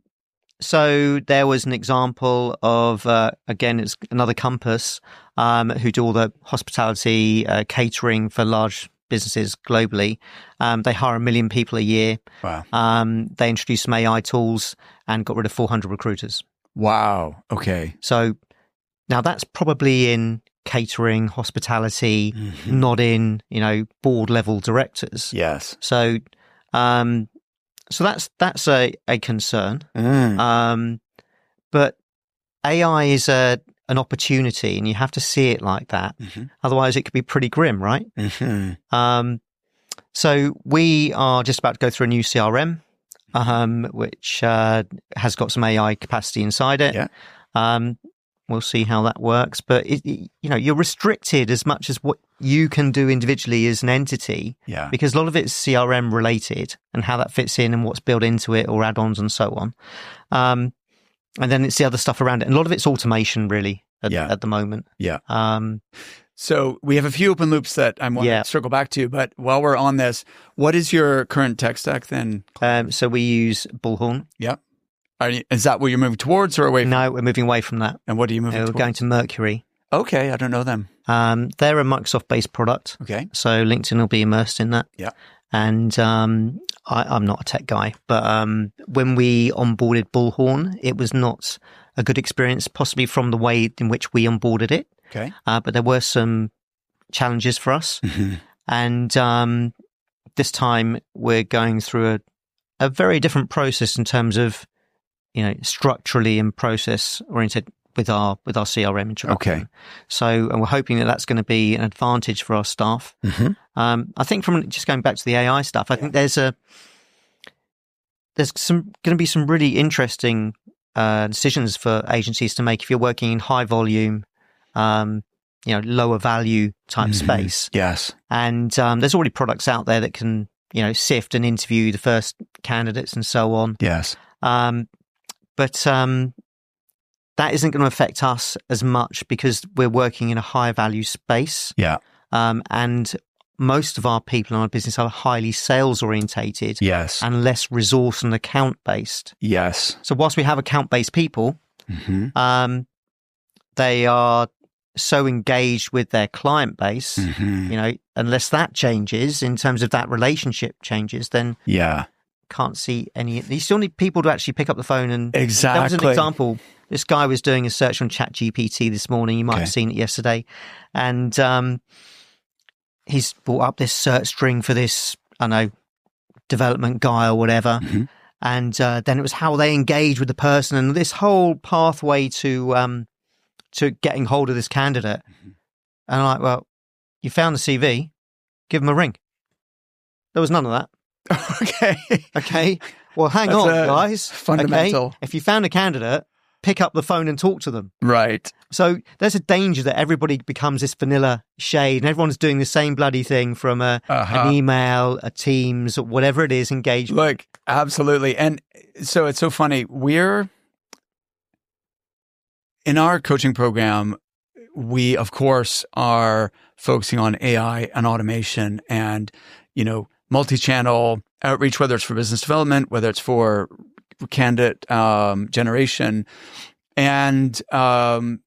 so there was an example of, uh, again, it's another Compass, um, who do all the hospitality, uh, catering for large businesses globally. Um, they hire a million people a year. Wow. Um, they introduced some A I tools and got rid of four hundred recruiters. Wow. Okay. So now that's probably in catering, hospitality, Mm-hmm. not in, you know, board level directors. Yes. So, um, so that's, that's a, a concern. Mm. Um, but A I is a, an opportunity, and you have to see it like that. Mm-hmm. Otherwise it could be pretty grim, right? Mm-hmm. Um, so we are just about to go through a new C R M, um, which, uh, has got some A I capacity inside it. Yeah. Um, we'll see how that works, but it, it, you know, you're restricted as much as what you can do individually as an entity, Yeah. because a lot of it's C R M related and how that fits in and what's built into it, or add-ons and so on. Um, and then it's the other stuff around it. And a lot of it's automation really at, Yeah. at the moment. Yeah. Um, So we have a few open loops that I want Yeah. to circle back to, but while we're on this, what is your current tech stack then? um, so we use Bullhorn. Yeah. Are you, is that what you're moving towards or away from? No, we're moving away from that. And what are you moving Uh, we're towards? going to Mercury. Okay. I don't know them. Um, they're a Microsoft-based product. Okay. So LinkedIn will be immersed in that. Yeah. And um, I, I'm not a tech guy, but um, when we onboarded Bullhorn, it was not a good experience, possibly from the way in which we onboarded it. Okay. Uh, but there were some challenges for us. Mm-hmm. And um, this time we're going through a, a very different process in terms of, you know, structurally and process oriented with our with our C R M introduction. Okay. So, and we're hoping that that's going to be an advantage for our staff. Mm-hmm. Um, I think from just going back to the A I stuff, I Yeah. think there's a there's some going to be some really interesting uh, decisions for agencies to make if you're working in high volume, um, you know, lower value type Mhm. space. Yes. And um, there's already products out there that can, you know, sift and interview the first candidates and so on. Yes. Um, but um, that isn't going to affect us as much because we're working in a high value space. Yeah. Um, and most of our people in our business are highly sales orientated Yes. and less resource and account based. Yes. So whilst we have account based people, Mm-hmm. um, they are so engaged with their client base, Mm-hmm. you know, unless that changes in terms of that relationship changes, then Yeah. can't see any. You still need people to actually pick up the phone. And Exactly. that was an example. This guy was doing a search on ChatGPT this morning. You might Okay. have seen it yesterday. And um, he's brought up this search string for this, I don't know, development guy or whatever. Mm-hmm. And uh, then it was how they engage with the person and this whole pathway to um, to getting hold of this candidate. Mm-hmm. And I'm like, well, you found the C V, give him a ring. There was none of that. Okay. Okay. Well, hang That's on, a guys. fundamental. Okay? If you found a candidate, pick up the phone and talk to them. Right. So there's a danger that everybody becomes this vanilla shade and everyone's doing the same bloody thing from a, Uh-huh. an email, a Teams, whatever it is, engagement. Look, absolutely. And so it's so funny. We're in our coaching program, we of course are focusing on A I and automation and, you know, multi-channel outreach, whether it's for business development, whether it's for candidate um, generation. And um,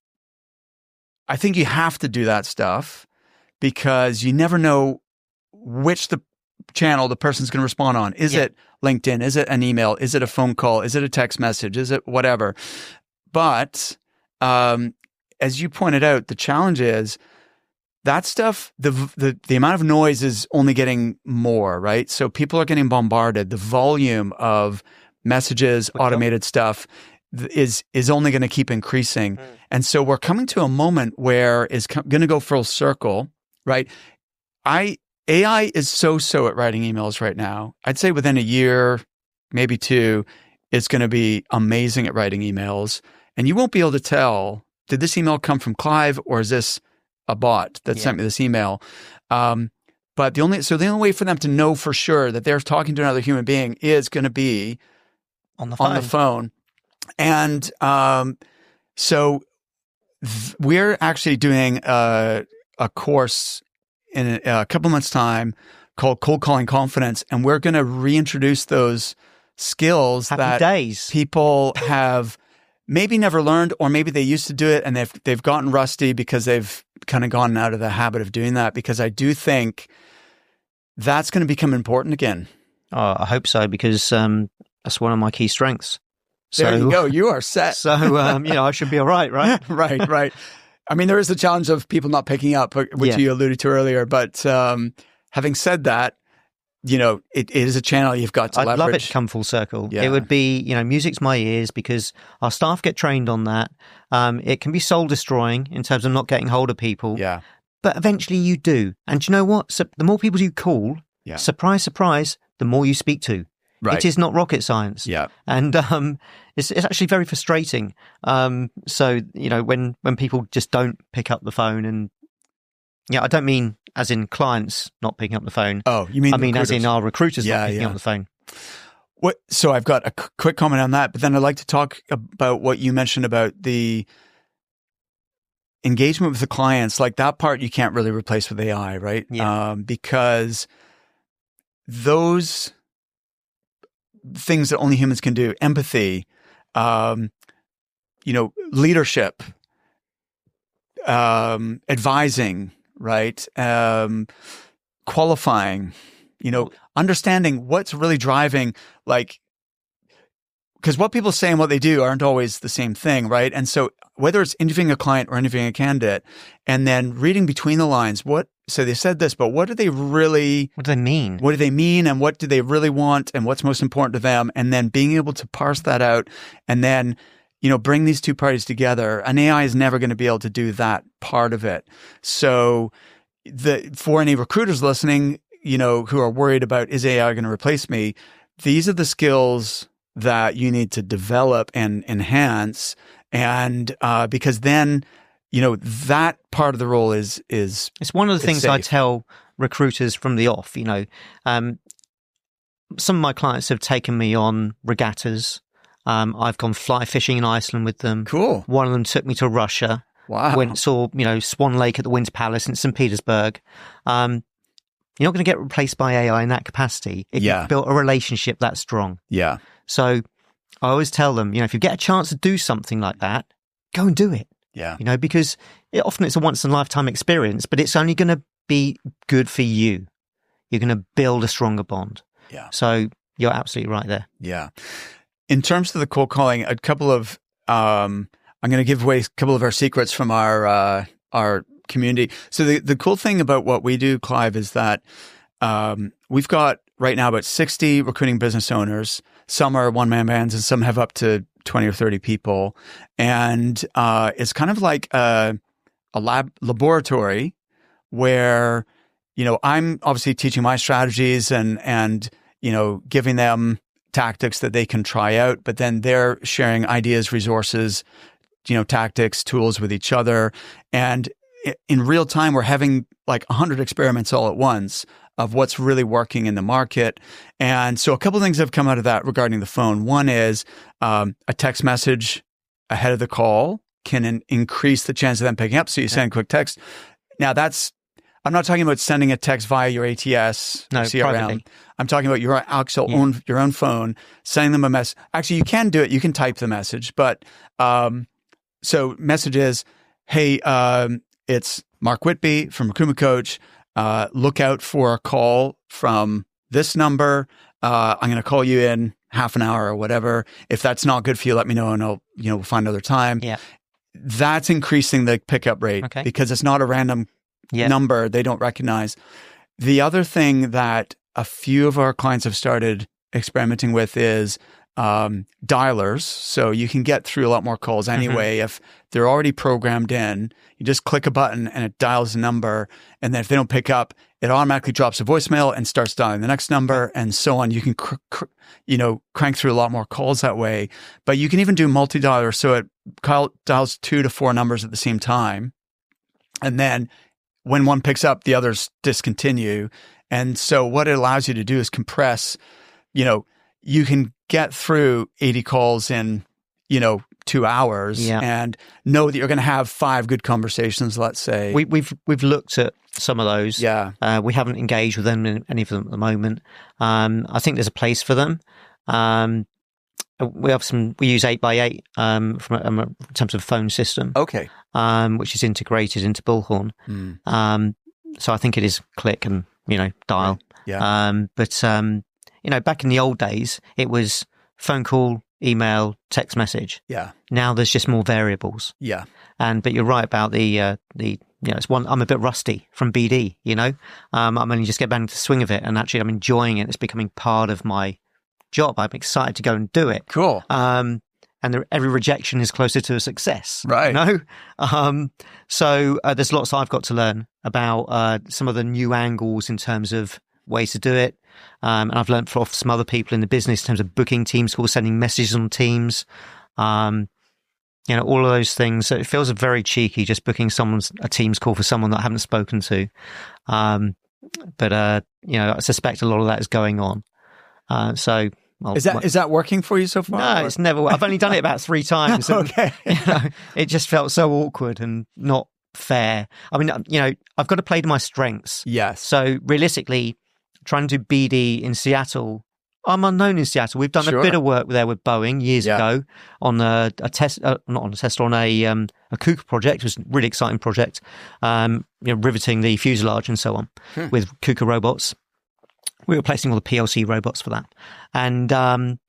I think you have to do that stuff because you never know which the channel the person's going to respond on. Is yeah. it LinkedIn? Is it an email? Is it a phone call? Is it a text message? Is it whatever? But um, as you pointed out, the challenge is that stuff, the, the the amount of noise is only getting more, right? So people are getting bombarded. The volume of messages, okay. automated stuff is is only going to keep increasing. Mm. And so we're coming to a moment where it's co- going to go full circle, right? I A I is so-so at writing emails right now. I'd say within a year, maybe two, it's going to be amazing at writing emails. And you won't be able to tell, did this email come from Clive or is this a bot that yeah. sent me this email? Um, but the only so the only way for them to know for sure that they're talking to another human being is going to be on the phone. On the phone. And um, so th- we're actually doing a, a course in a, a couple months' time called Cold Calling Confidence, and we're going to reintroduce those skills Happy that days. people have maybe never learned, or maybe they used to do it and they've they've gotten rusty because they've kind of gone out of the habit of doing that. Because I do think that's going to become important again. Oh, I hope so, because um, that's one of my key strengths. So, there you go. You are set. So, um, you know, I should be all right, right? right, right. I mean, there is the challenge of people not picking up, which yeah. you alluded to earlier. But um, having said that, you know, it, it is a channel you've got to I'd leverage. love it to come full circle. Yeah. It would be, you know, music's my ears, because our staff get trained on that. Um, it can be soul destroying in terms of not getting hold of people. Yeah. But eventually you do. And do you know what? So the more people you call, yeah. surprise, surprise, the more you speak to. Right. It is not rocket science. Yeah. And um, it's, it's actually very frustrating. Um, so, you know, when, when people just don't pick up the phone, and yeah, I don't mean as in clients not picking up the phone. Oh, you mean I mean recruiters. as in our recruiters yeah, not picking yeah. up the phone. What? So I've got a c- quick comment on that, but then I'd like to talk about what you mentioned about the engagement with the clients. Like that part you can't really replace with A I, right? Yeah. Um, because those things that only humans can do, empathy, um, you know, leadership, um, advising, right? Um, qualifying, you know, understanding what's really driving, like, because what people say and what they do aren't always the same thing, right? And so whether it's interviewing a client or interviewing a candidate, and then reading between the lines, what, so they said this, but what do they really, what do they mean? What do they mean? And what do they really want? And what's most important to them? And then being able to parse that out and then, you know, bring these two parties together. An A I is never going to be able to do that part of it. So the, for any recruiters listening, you know, who are worried about, is A I going to replace me? These are the skills that you need to develop and enhance. And, uh, because then, you know, that part of the role is, is, it's one of the things safe. I tell recruiters from the off, you know, um, some of my clients have taken me on regattas. Um, I've gone fly fishing in Iceland with them. Cool. One of them took me to Russia. Wow. Went, saw, you know, Swan Lake at the Winter Palace in Saint Petersburg. Um, you're not going to get replaced by A I in that capacity if yeah. you've built a relationship that strong. Yeah. So I always tell them, you know, if you get a chance to do something like that, go and do it. Yeah. You know, because it, often it's a once in a lifetime experience, but it's only going to be good for you. You're going to build a stronger bond. Yeah. So you're absolutely right there. Yeah. In terms of the cold calling, a couple of, um, I'm going to give away a couple of our secrets from our, uh, our community. So the, the cool thing about what we do, Clive, is that, um, we've got right now about sixty recruiting business owners. Some are one man bands and some have up to twenty or thirty people. And, uh, it's kind of like a, a lab laboratory where, you know, I'm obviously teaching my strategies and, and, you know, giving them tactics that they can try out, but then they're sharing ideas, resources, you know, tactics, tools with each other. And in real time, we're having like a hundred experiments all at once of what's really working in the market. And so a couple of things have come out of that regarding the phone. One is um, a text message ahead of the call can in- increase the chance of them picking up. So you send a quick text. Now that's, I'm not talking about sending a text via your A T S, No, C R M. privately. I'm talking about your actual Yeah. own your own phone, sending them a message. Actually, you can do it. You can type the message, but um, so message is, hey, um, it's Mark Whitby from Recruitment Coach. Uh, look out for a call from this number. Uh, I'm going to call you in half an hour or whatever. If that's not good for you, let me know and I'll, you know, we'll find another time. Yeah. That's increasing the pickup rate Okay. because it's not a random Yeah. number they don't recognize. The other thing that a few of our clients have started experimenting with is um, dialers. So you can get through a lot more calls anyway. Mm-hmm. If they're already programmed in, you just click a button and it dials a number. And then if they don't pick up, it automatically drops a voicemail and starts dialing the next number and so on. You can, cr- cr- you know, crank through a lot more calls that way. But you can even do multi-dialer. So it dials two to four numbers at the same time. And then when one picks up, the others discontinue. And so what it allows you to do is compress, you know, you can get through eighty calls in, you know, two hours Yeah. and know that you're going to have five good conversations, let's say. We, we've we've looked at some of those. Yeah. Uh, we haven't engaged with them in any of them at the moment. Um, I think there's a place for them. Um, we have some. We use eight by eight um, from um, in terms of phone system, Okay. um, which is integrated into Bullhorn. Mm. Um, so I think it is click and you know dial. Right. Yeah. Um, but um, you know, back in the old days, it was phone call, email, text message. Yeah. Now there's just more variables. Yeah. And but you're right about the uh, the you know it's one. I'm a bit rusty from B D. You know, um, I'm only just getting back into the swing of it, and actually I'm enjoying it. It's becoming part of my job. I'm excited to go and do it. Cool. Um, and the, every rejection is closer to a success. Right. You know? Um, so uh, there's lots I've got to learn about uh, some of the new angles in terms of ways to do it. Um, and I've learned from some other people in the business in terms of booking Teams calls, sending messages on Teams. Um, you know, all of those things. So it feels very cheeky just booking someone's a Teams call for someone that I haven't spoken to. Um, but, uh, you know, I suspect a lot of that is going on. Uh, so I'll, Is that is that working for you so far? no, or? it's never. I've only done it about three times. And, Okay. you know, it just felt so awkward and not fair. I mean, you know, I've got to play to my strengths. Yes. So realistically, trying to do B D in Seattle, I'm unknown in Seattle. We've done Sure. a bit of work there with Boeing years Yeah. ago on a, a test, uh, not on a test, on a um, a KUKA project. It was a really exciting project, um, you know, riveting the fuselage and so on Hmm. with KUKA robots. We were placing all the P L C robots for that. And um,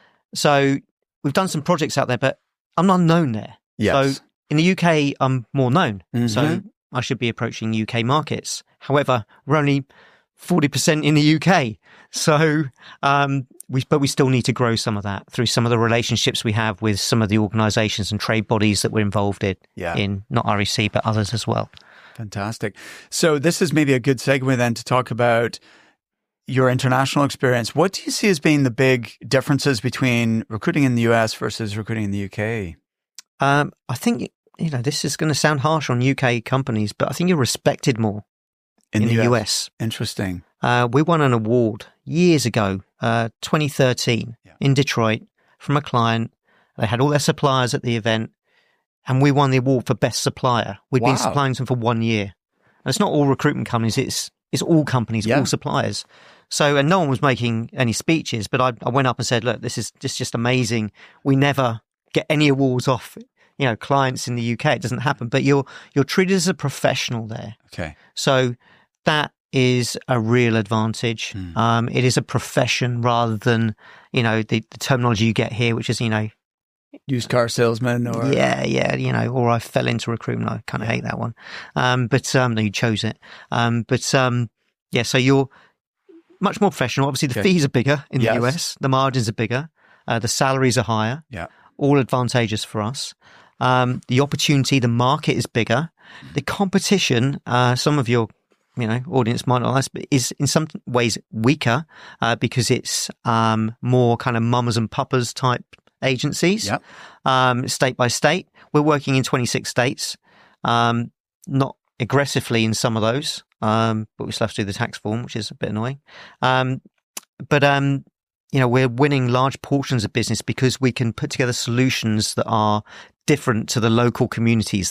so we've done some projects out there, but I'm not known there. Yes. So in the U K, I'm more known. Mhm. So I should be approaching U K markets. However, we're only forty percent in the U K. So, um, we, but we still need to grow some of that through some of the relationships we have with some of the organizations and trade bodies that we're involved in, Yeah. in not R E C, but others as well. Fantastic. So this is maybe a good segue then to talk about your international experience. What do you see as being the big differences between recruiting in the U S versus recruiting in the U K? Um, I think, you know, this is going to sound harsh on U K companies, but I think you're respected more in, the U S. Interesting. Uh, we won an award years ago, uh, twenty thirteen, Yeah. in Detroit from a client. They had all their suppliers at the event, and we won the award for best supplier. We'd Wow. been supplying them for one year. And it's not all recruitment companies; it's it's all companies, Yeah. all suppliers. So, and no one was making any speeches, but I, I went up and said, "Look, this is just just amazing. We never get any awards off, you know, clients in the U K. It doesn't happen. But you're you're treated as a professional there. Okay. So that is a real advantage. Mm. Um, it is a profession rather than, you know, the, the terminology you get here, which is, you know, Used car salesman or yeah, yeah, you know, or I fell into recruitment. I kind of hate that one. Um, but, um, no, you chose it. Um, but, um, yeah, so you're much more professional. Obviously the Okay. fees are bigger in the Yes. U S. The margins are bigger. Uh, the salaries are higher. Yeah. All advantageous for us. Um, the opportunity, the market is bigger. The competition, uh, some of your, you know, audience might not like, but is in some ways weaker, uh, because it's, um, more kind of mamas and papas type agencies, Yep. um, state by state. We're working in twenty-six states, um, not aggressively in some of those, um, but we still have to do the tax form, which is a bit annoying. Um, but, um, you know, we're winning large portions of business because we can put together solutions that are different to the local communities there.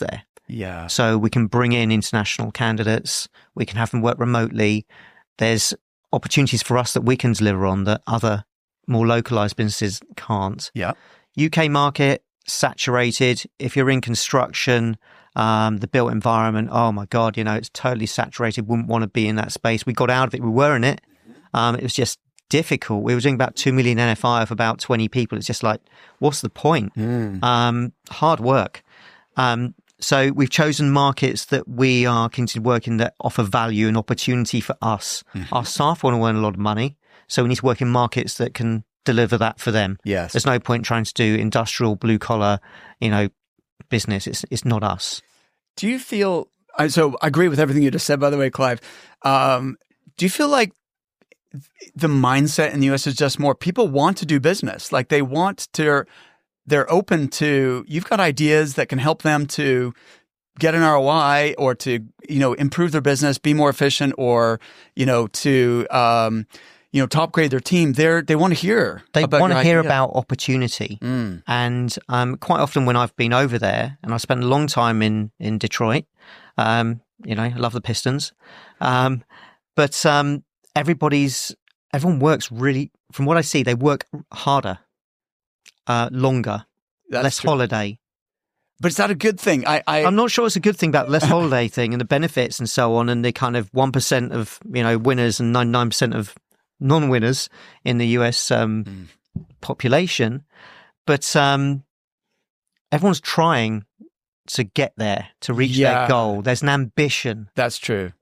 Yeah. So we can bring in international candidates. We can have them work remotely. There's opportunities for us that we can deliver on that other more localized businesses can't. Yeah. U K market, saturated. If you're in construction, um, the built environment, oh my God, you know, it's totally saturated. Wouldn't want to be in that space. We got out of it. We were in it. Um, it was just difficult. We were doing about two million N F I of about twenty people. It's just like, what's the point? Mm. Um, hard work. Um, so we've chosen markets that we are keen to work in that offer value and opportunity for us. Mm-hmm. Our staff want to earn a lot of money. So we need to work in markets that can deliver that for them. Yes. There's no point trying to do industrial, blue collar, you know, business. It's it's not us. Do you feel, so I agree with everything you just said, by the way, Clive. Um, do you feel like the mindset in the U S is just more, people want to do business. Like they want to, they're open to, you've got ideas that can help them to get an R O I or to, you know, improve their business, be more efficient, or, you know, to, um, you know, top grade their team. They're, they want to hear. They about want to hear idea. about opportunity. Mm. And um, quite often when I've been over there, and I spent a long time in, in Detroit, um, you know, I love the Pistons. Um, but um, everybody's, everyone works really, from what I see, they work harder, uh, longer, That's less true. holiday. But is that a good thing? I, I, I'm not sure it's a good thing about less holiday thing and the benefits and so on, and the kind of one percent of, you know, winners and ninety-nine percent of non-winners in the U S um, mm. population. But um, everyone's trying to get there, to reach yeah. their goal. There's an ambition. That's true.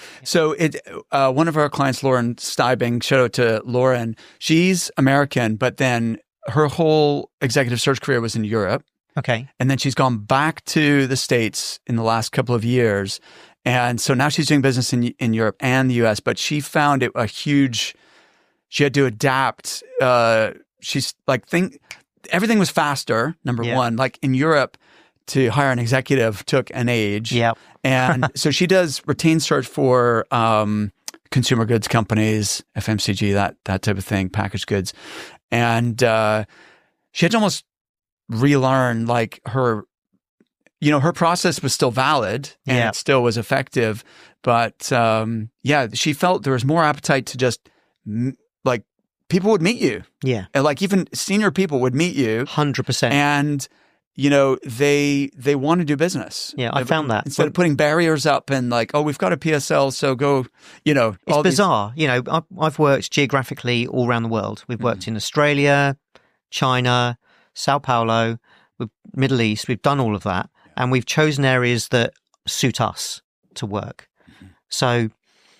So it, uh, one of our clients, Lauren Steibing, shout out to Lauren. She's American, but then her whole executive search career was in Europe. Okay. And then she's gone back to the States in the last couple of years. And so now she's doing business in in Europe and the U S, but she found it a huge, she had to adapt. Uh, she's like, think, everything was faster, number yeah. one. Like in Europe, to hire an executive took an age. Yeah. And so she does retained search for um, consumer goods companies, F M C G, that that type of thing, packaged goods. And uh, she had to almost relearn like her, you know, her process was still valid and yeah. it still was effective. But um, yeah, she felt there was more appetite to just m- like people would meet you. Yeah. And like even senior people would meet you. one hundred percent. And you know, they they want to do business. Yeah, I found that. Instead of putting barriers up and like, oh, we've got a P S L, so go, you know. It's all bizarre. These... You know, I've, I've worked geographically all around the world. We've worked mm. in Australia, China, Sao Paulo, Middle East. We've done all of that. Yeah. And we've chosen areas that suit us to work. Mm-hmm. So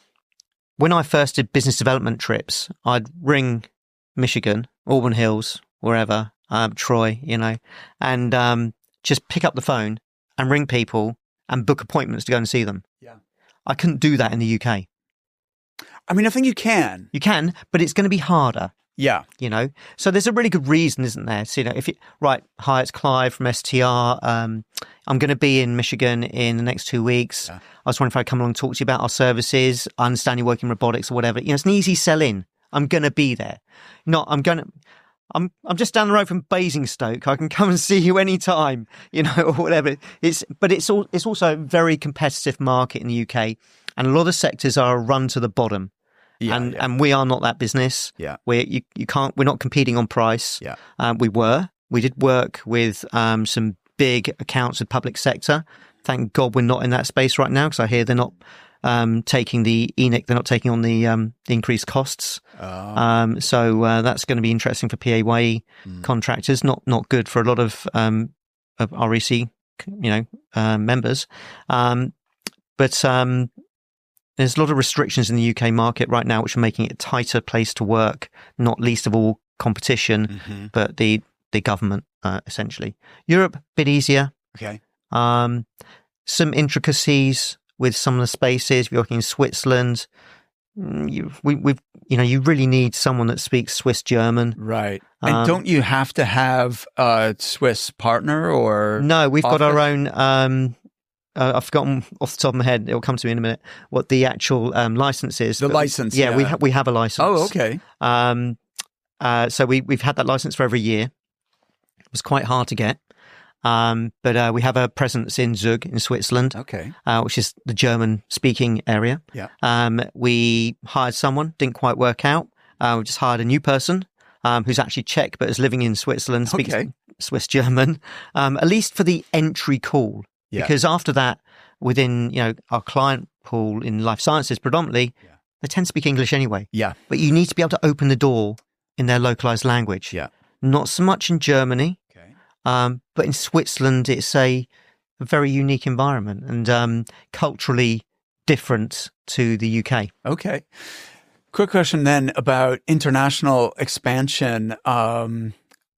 when I first did business development trips, I'd ring Michigan, Auburn Hills, wherever, Um, Troy, you know, and um, just pick up the phone and ring people and book appointments to go and see them. Yeah, I couldn't do that in the U K. I mean, I think you can. You can, but it's going to be harder. Yeah. You know, so there's a really good reason, isn't there? So, you know, if you, right, hi, it's Clive from S T R. Um, I'm going to be in Michigan in the next two weeks. Yeah. I was wondering if I'd come along and talk to you about our services. I understand you're working in robotics or whatever. You know, it's an easy sell in. I'm going to be there. Not, I'm going to, I'm I'm just down the road from Basingstoke. I can come and see you anytime, you know, or whatever. It's but it's all it's also a very competitive market in the U K, and a lot of sectors are run to the bottom. Yeah, and yeah. and we are not that business. Yeah, we you you can't. We're not competing on price. Yeah, um, we were. We did work with um, some big accounts of public sector. Thank God we're not in that space right now, because I hear they're not um, taking the E N I C. They're not taking on the, um, the increased costs. Oh. Um, so uh, that's going to be interesting for P A Y E mm. contractors. Not not good for a lot of, um, of R E C, you know, uh, members. Um, but um, there's a lot of restrictions in the U K market right now, which are making it a tighter place to work. Not least of all competition, mm-hmm. but the the government uh, essentially. Europe, a bit easier. Okay. Um, some intricacies with some of the spaces. We're working in Switzerland. You, we, we've, you know, you really need someone that speaks Swiss German, right? And um, don't you have to have a Swiss partner or? No, we've office? got our own. Um, uh, I've forgotten off the top of my head. It will come to me in a minute. What the actual um, license is? The license, yeah, yeah. we ha- we have a license. Oh, okay. Um, uh, so we we've had that license for over a year. It was quite hard to get. Um, but uh, we have a presence in Zug in Switzerland, Okay. uh, which is the German-speaking area. Yeah. Um, we hired someone, didn't quite work out. Uh, we just hired a new person um, who's actually Czech but is living in Switzerland, speaks Okay. Swiss German, um, at least for the entry call. Yeah. Because after that, within you know our client pool in life sciences predominantly, Yeah. they tend to speak English anyway. Yeah. But you need to be able to open the door in their localized language. Yeah. Not so much in Germany, Okay. um, but in Switzerland, it's a, a very unique environment and um, culturally different to the U K. Okay. Quick question then about international expansion. Um,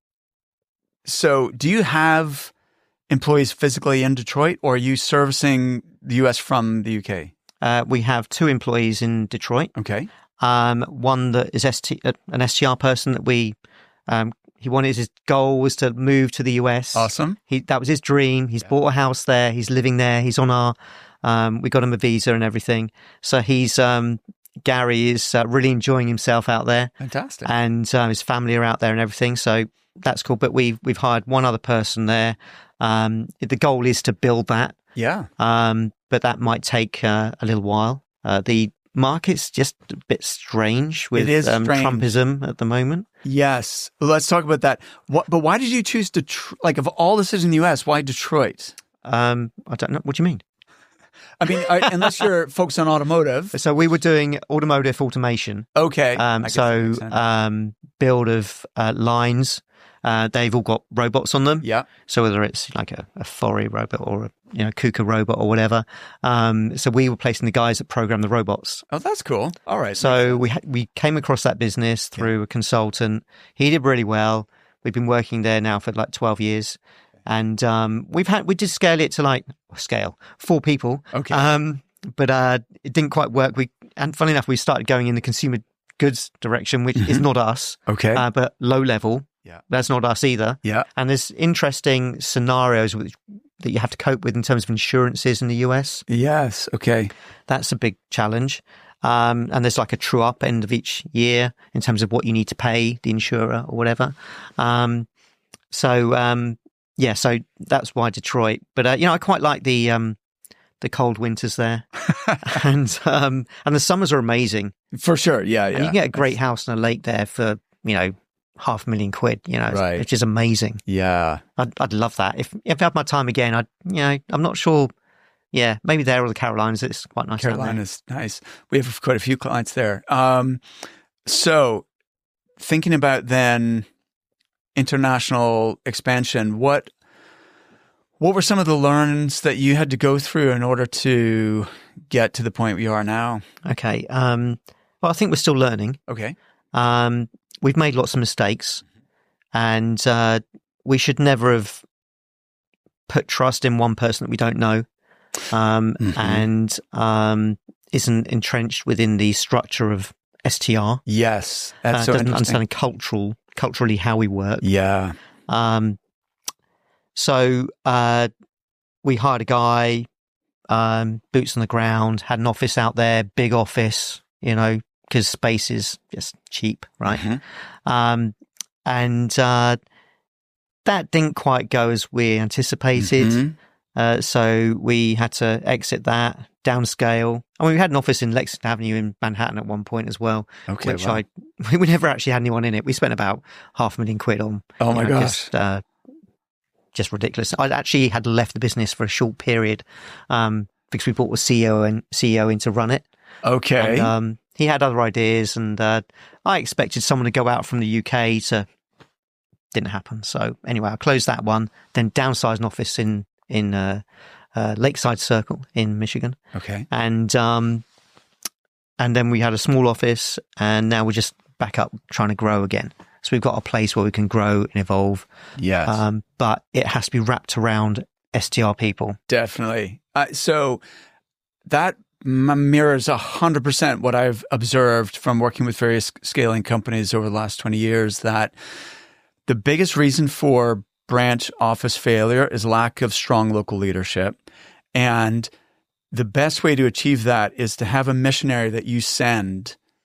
so do you have employees physically in Detroit, or are you servicing the U S from the U K? Uh, we have two employees in Detroit. Okay. Um, one that is S T, uh, an S T R person that we, um, he wanted, his goal was to move to the U S. Awesome. He, that was his dream. He's Yeah. bought a house there. He's living there. He's on our, um, we got him a visa and everything. So he's, um, Gary is uh, really enjoying himself out there, Fantastic. and uh, his family are out there and everything. So that's cool. But we've, we've hired one other person there. Um, the goal is to build that. Yeah. Um, but that might take uh, a little while. Uh, the market's just a bit strange with It is um, strange. Trumpism at the moment. Yes. Well, let's talk about that. What, but why did you choose Detroit? Like, of all the cities in the U S, why Detroit? Um, I don't know. What do you mean? I mean, I, unless you're focused on automotive. So we were doing automotive automation. Okay. Um, I guess that so makes sense. um, build of uh, lines. Uh, they've all got robots on them. Yeah. So whether it's like a, a Fori robot or a you know KUKA robot or whatever. Um, so we were placing the guys that program the robots. Oh, that's cool. All right. So we ha- we came across that business through a consultant. He did really well. We've been working there now for like twelve years, and um, we've had we did scale it to like scale four people. Okay. Um, but uh, it didn't quite work. We and funny enough, we started going in the consumer goods direction, which is not us. Okay. Uh, but low level. Yeah. That's not us either. Yeah. And there's interesting scenarios which, that you have to cope with in terms of insurances in the U S. Yes. Okay. That's a big challenge. Um, and there's like a true up end of each year in terms of what you need to pay the insurer or whatever. Um, so, um, yeah, so that's why Detroit. But, uh, you know, I quite like the, um, the cold winters there. and, um, and the summers are amazing. For sure. Yeah. And Yeah. you can get a great house and a lake there for, you know, half a million quid, you know, Right. which is amazing. Yeah. I'd, I'd love that. If, if I had my time again, I'd, you know, I'm not sure. Yeah, maybe there or the Carolinas. It's quite nice down there. Carolina's nice. We have quite a few clients there. Um, so thinking about then international expansion, what, what were some of the learns that you had to go through in order to get to the point we are now? Okay. Um, well, I think we're still learning. Okay. Um, we've made lots of mistakes, and uh, we should never have put trust in one person that we don't know, um, Mhm. and um, isn't entrenched within the structure of S T R. Yes. That's uh, so doesn't interesting. understand cultural, culturally how we work. Yeah. Um, so uh, we hired a guy, um, boots on the ground, had an office out there, big office, you know, because space is just cheap, right? Mhm. Um, and uh, that didn't quite go as we anticipated. Mhm. Uh, so we had to exit that, downscale. I mean, we had an office in Lexington Avenue in Manhattan at one point as well, Okay. which wow. I we never actually had anyone in it. We spent about half a million quid on. Oh you my know, gosh. Just, uh, just ridiculous. I actually had left the business for a short period um, because we brought a C E O and C E O in to run it. Okay. And, um, he had other ideas, and uh, I expected someone to go out from the U K to. Didn't happen. So anyway, I closed that one. Then downsized an office in in uh, uh, Lakeside Circle in Michigan, okay. and um, and then we had a small office, and now we're just back up trying to grow again. So we've got a place where we can grow and evolve, Yes. um, but it has to be wrapped around S T R people. Definitely. Uh, so that m- mirrors a hundred percent what I've observed from working with various scaling companies over the last twenty years, that the biggest reason for branch office failure is lack of strong local leadership. And the best way to achieve that is to have a missionary that you send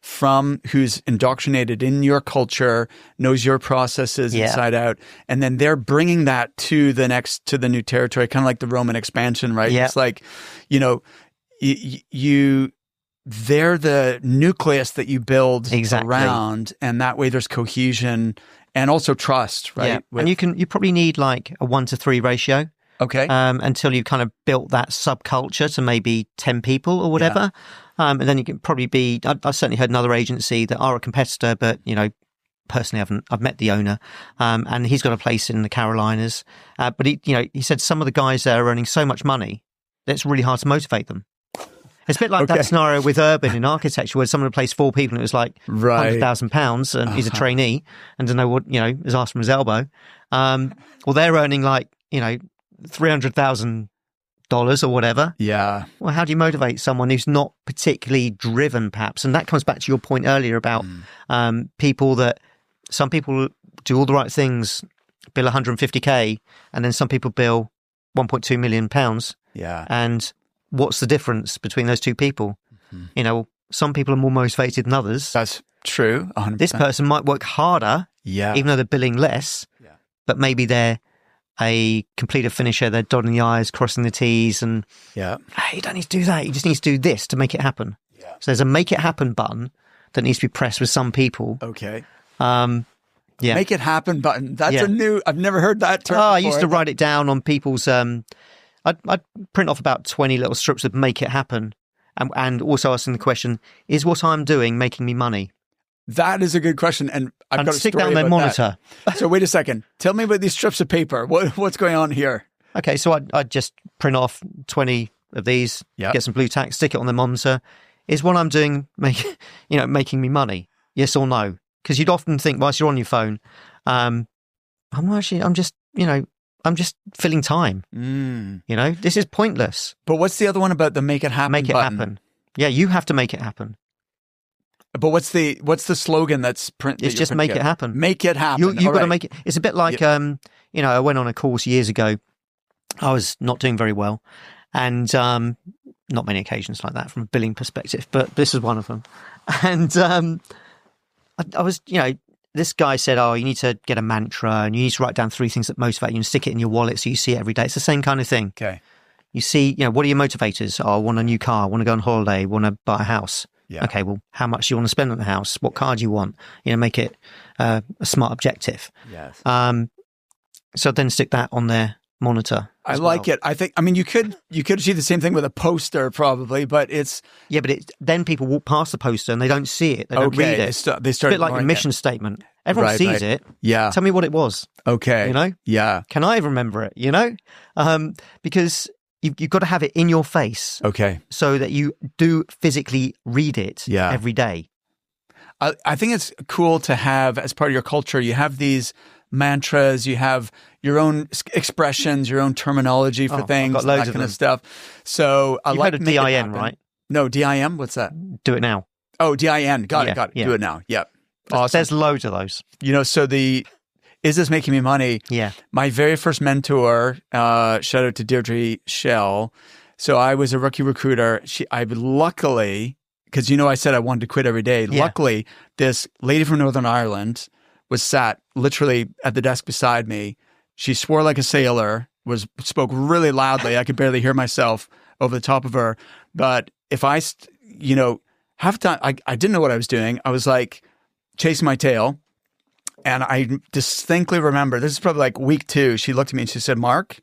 from who's indoctrinated in your culture, knows your processes Yeah. inside out, and then they're bringing that to the next to the new territory, kind of like the Roman expansion, right? Yeah. It's like, you know, you, you they're the nucleus that you build Exactly. around, and that way there's cohesion and also trust, right? Yeah. With- and you can you probably need like a one to three ratio. okay. Um, until you've kind of built that subculture to maybe ten people or whatever. Um, and then you can probably be, I've, I've certainly heard another agency that are a competitor, but, you know, personally I haven't, I've met the owner, um, and he's got a place in the Carolinas. Uh, but he, you know, he said some of the guys there are earning so much money that it's really hard to motivate them. It's a bit like Okay. that scenario with Urban in architecture where someone replaced four people and it was like Right. one hundred thousand pounds and he's a Uh-huh. trainee and doesn't know what, you know, is asked from his elbow. Um, well, they're earning like, you know, three hundred thousand dollars or whatever. yeah. Well, how do you motivate someone who's not particularly driven, perhaps? And that comes back to your point earlier about Mm. um, people that some people do all the right things, bill one hundred fifty K, and then some people bill one point two million pounds. Yeah. And what's the difference between those two people? Mhm. You know, some people are more motivated than others. That's true. one hundred percent. This person might work harder, yeah. even though they're billing less, Yeah. but maybe they're a completer finisher. They're dotting the I's, crossing the T's, and yeah. hey, you don't need to do that. You just need to do this to make it happen. Yeah. So there's a make it happen button that needs to be pressed with some people. Okay. Um, yeah. Make it happen button. That's Yeah. a new, I've never heard that term. Oh, I before. used to write it down on people's. Um, I'd, I'd print off about twenty little strips of make it happen, and, and also asking the question: is what I'm doing making me money? That is a good question. And I've And got a stick story down their about monitor. that. So wait a second. Tell me about these strips of paper. What, what's going on here? Okay, so I'd, I'd just print off twenty of these, Yeah. get some blue tack, stick it on the monitor. Is what I'm doing make you know making me money? Yes or no? Because you'd often think whilst you're on your phone, um, I'm not actually. I'm just you know I'm just filling time. Mm. You know, this is pointless. But what's the other one about the make it happen Make it button? happen. Yeah, you have to make it happen. But what's the what's the slogan that's print? that It's you're just printing make it out? happen. Make it happen. You you've All got to right. make it. It's a bit like um, you know, I went on a course years ago. I was not doing very well, and um, not many occasions like that from a billing perspective, but this is one of them. And um, I, I was, you know, this guy said, "Oh, you need to get a mantra, and you need to write down three things that motivate you, and stick it in your wallet so you see it every day." It's the same kind of thing. Okay. You see, you know, what are your motivators? Oh, I want a new car. I want to go on holiday. I want to buy a house. Yeah. Okay, well, how much do you want to spend on the house? What car do you want? You know, make it uh, a smart objective. Yes. Um, so then stick that on their monitor. I as like well. it. I think. I mean, you could you could achieve the same thing with a poster, probably, but it's Yeah, but it, then people walk past the poster and they don't see it. They don't okay. read They, it. st- they It's a start bit like a ignoring mission it. statement. Everyone Right, sees right. it. Yeah. Tell me what it was. Okay. You know? Yeah. Can I remember it? You know? Um, because you've, you've got to have it in your face Okay. so that you do physically read it Yeah. every day. I, I think it's cool to have as part of your culture. You have these mantras. You have your own s- expressions, your own terminology for Oh, I've things, got loads that of kind them. of stuff. So I You've like heard of Make It D I N, Happen. right? No, D I M. What's that? Do it now. Oh, D I N. Got Yeah, it. Got it. yeah. Do it now. Yep. Awesome. There's loads of those. You know, so the is this making me money? Yeah. My very first mentor, uh, shout out to Deirdre Shell. So I was a rookie recruiter. She, I luckily, because you know, I said I wanted to quit every day. Yeah. Luckily, this lady from Northern Ireland was sat literally at the desk beside me. She swore like a sailor, was spoke really loudly. I could barely hear myself over the top of her. But if I, st- you know, half the time I, I didn't know what I was doing. I was like chasing my tail. And I distinctly remember, this is probably like week two, she looked at me and she said, "Mark,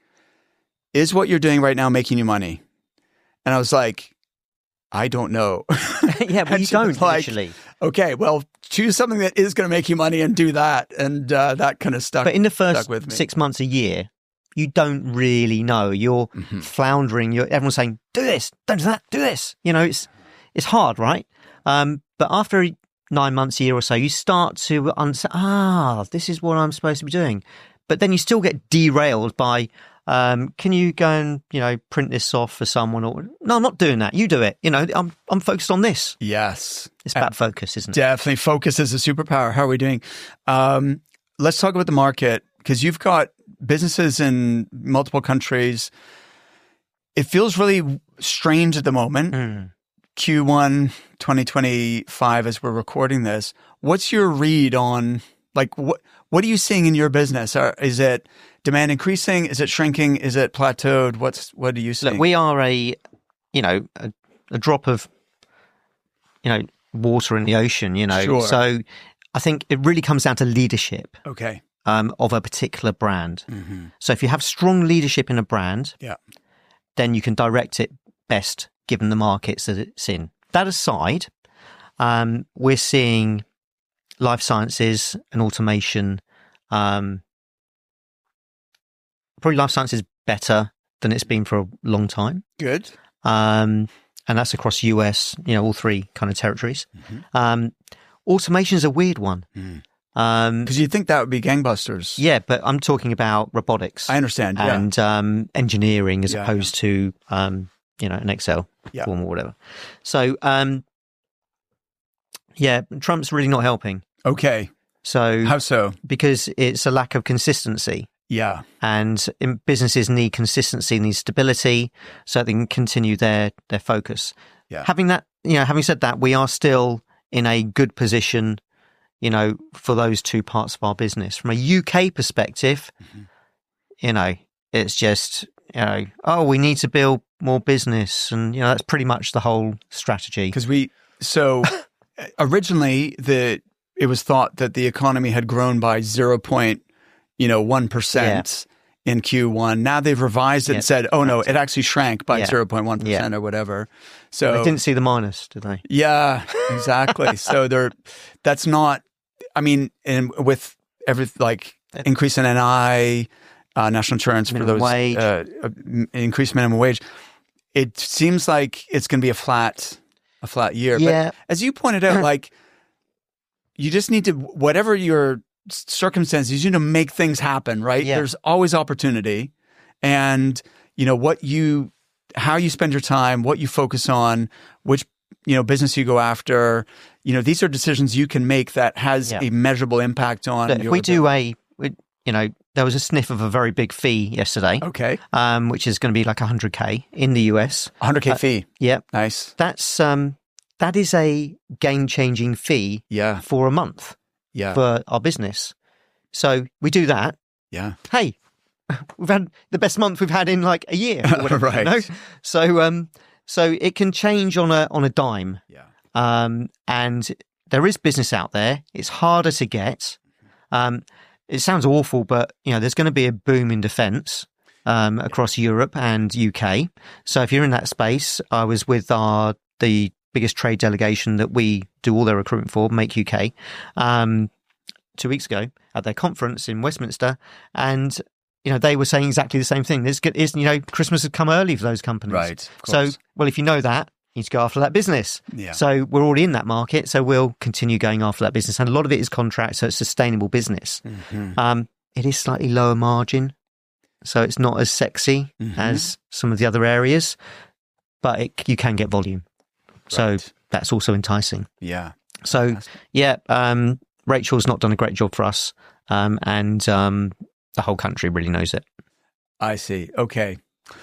is what you're doing right now making you money?" And I was like, "I don't know." Yeah, but And you she was don't like, actually. "Okay, well, choose something that is going to make you money and do that." And uh, that kind of stuck, But in the stuck first with me. six months, a year, you don't really know. You're Mhm. floundering. You're everyone's saying, "Do this, don't do that, do this." You know, it's it's hard, right? Um, but after nine months, a year or so, you start to understand. Ah, this is what I'm supposed to be doing. But then you still get derailed by, um, "Can you go and you know print this off for someone?" Or no, I'm not doing that. You do it. You know, I'm I'm focused on this. Yes. It's about focus, isn't it? Definitely. Focus is a superpower. How are we doing? Um, let's talk about the market, because you've got businesses in multiple countries. It feels really strange at the moment. Mm. Q one twenty twenty-five as we're recording this. What's your read on, like, what what are you seeing in your business? Are, is it demand increasing? Is it shrinking? Is it plateaued? What's what are you seeing? Look, we are a, you know, a, a drop of, you know, water in the ocean, you know. Sure. So I think it really comes down to leadership. Okay. Um, of a particular brand. Mm-hmm. So if you have strong leadership in a brand, yeah, then you can direct it best given the markets that it's in. That aside, um, we're seeing life sciences and automation, um, probably life sciences better than it's been for a long time. Good. Um, and that's across U S, you know, all three kind of territories. Mm-hmm. Um, automation is a weird one. Mm. Um, because you'd think that would be gangbusters. Yeah, but I'm talking about robotics. I understand. Yeah. And um, engineering as yeah, opposed yeah. to, um, you know, an Excel yeah. form or whatever. So, um, yeah, Trump's really not helping. Okay. So how so? Because it's a lack of consistency. Yeah. And in businesses need consistency, need stability, so they can continue their their focus. Yeah. Having that, you know, having said that, we are still in a good position, you know, for those two parts of our business. From a U K perspective, mm-hmm. you know, it's just, you know, oh, we need to build more business. And, you know, that's pretty much the whole strategy. Because we, so originally the, it was thought that the economy had grown by zero point, you know, one percent yeah. in Q one. Now they've revised it yeah. and said, oh no, it actually shrank by yeah. zero point one percent yeah. or whatever. So they didn't see the minus, did they? Yeah, exactly. So they're, that's not, I mean, and with every like increase in N I, uh, national insurance minimum for those, wage. Uh, increased minimum wage, it seems like it's going to be a flat, a flat year. Yeah. But as you pointed out, like you just need to, whatever your circumstances, you need to make things happen, right? Yeah. There's always opportunity, and you know what you, how you spend your time, what you focus on, which you know business you go after. You know, these are decisions you can make that has yeah. a measurable impact on. Look, if your we do ability. a, we, you know, there was a sniff of a very big fee yesterday. Okay. Um, which is going to be like one hundred K in the U S. one hundred K uh, fee. Yeah. Nice. That's, um, that is a game-changing fee yeah. for a month yeah. for our business. So we do that. Yeah. Hey, we've had the best month we've had in like a year. Or whatever, right. You know? So, um, so it can change on a, on a dime. Yeah. Um, and there is business out there. It's harder to get. Um, it sounds awful, but you know, there's going to be a boom in defence um, across Europe and U K. So if you're in that space, I was with our the biggest trade delegation that we do all their recruitment for, Make U K, um, two weeks ago at their conference in Westminster, and you know they were saying exactly the same thing. There's is you know Christmas had come early for those companies, right? So well, if you know that, you need to go after that business. Yeah. So we're already in that market, so we'll continue going after that business. And a lot of it is contract, so it's sustainable business. Mm-hmm. Um, it is slightly lower margin, so it's not as sexy mm-hmm. as some of the other areas, but it, you can get volume. So right. that's also enticing. Yeah. So, yeah, um, Rachel's not done a great job for us, um, and um, the whole country really knows it. I see. Okay.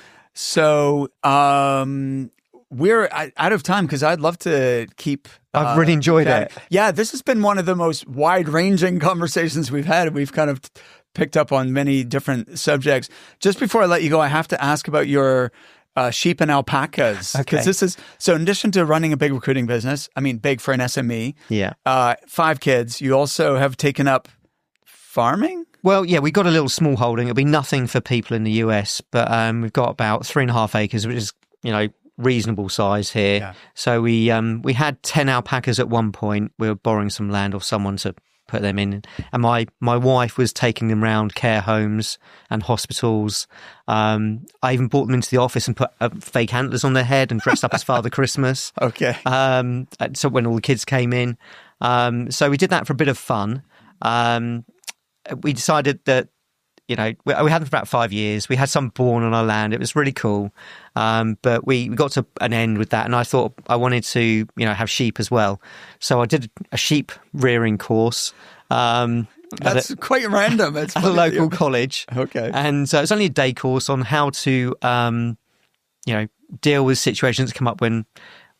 So, um... we're out of time because I'd love to keep. Uh, I've really enjoyed that. it. Yeah, this has been one of the most wide-ranging conversations we've had. We've kind of picked up on many different subjects. Just before I let you go, I have to ask about your uh, sheep and alpacas. Because okay. this is so. In addition to running a big recruiting business, I mean, big for an S M E. Yeah. Uh, five kids. You also have taken up farming. Well, yeah, we got a little small holding. It'll be nothing for people in the U S, but um, we've got about three and a half acres, which is you know. reasonable size here. Yeah. So we um we had ten alpacas at one point. We were borrowing some land off someone to put them in, and my my wife was taking them around care homes and hospitals. Um, I even brought them into the office and put uh, fake antlers on their head and dressed up as Father Christmas. Okay. Um, so when all the kids came in, um, so we did that for a bit of fun. Um, we decided that. You know, we, we had them for about five years. We had some born on our land. It was really cool. Um, but we, we got to an end with that. And I thought I wanted to, you know, have sheep as well. So I did a sheep rearing course. Um, That's at a, quite random. It's at a local college. Okay. And so it's only a day course on how to, um, you know, deal with situations that come up when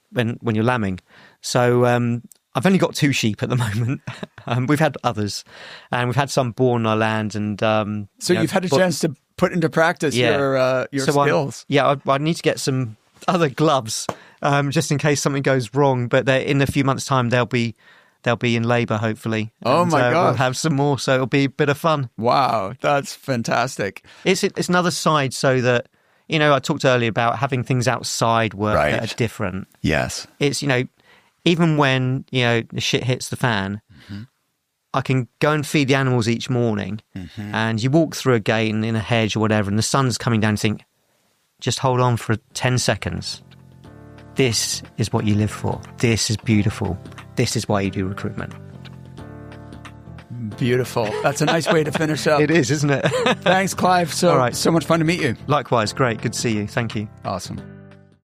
when when you're lambing. So um, I've only got two sheep at the moment. um, we've had others, and we've had some born on our land. And um, so you know, you've had a but, chance to put into practice yeah. your uh, your so skills. I'm, yeah, I, I need to get some other gloves um, just in case something goes wrong. But in a few months' time, they'll be they'll be in labour, hopefully. Oh and, my uh, god! We'll have some more, so it'll be a bit of fun. Wow, that's fantastic. It's it's another side, so that. You know, I talked earlier about having things outside work right. that are different. Yes. It's, you know, even when, you know, the shit hits the fan, mm-hmm. I can go and feed the animals each morning mm-hmm. and you walk through a gate and in a hedge or whatever and the sun's coming down and think, just hold on for ten seconds. This is what you live for. This is beautiful. This is why you do recruitment. Beautiful. That's a nice way to finish up. It is, isn't it? Thanks, Clive. So, All right. so much fun to meet you. Likewise. Great. Good to see you. Thank you. Awesome.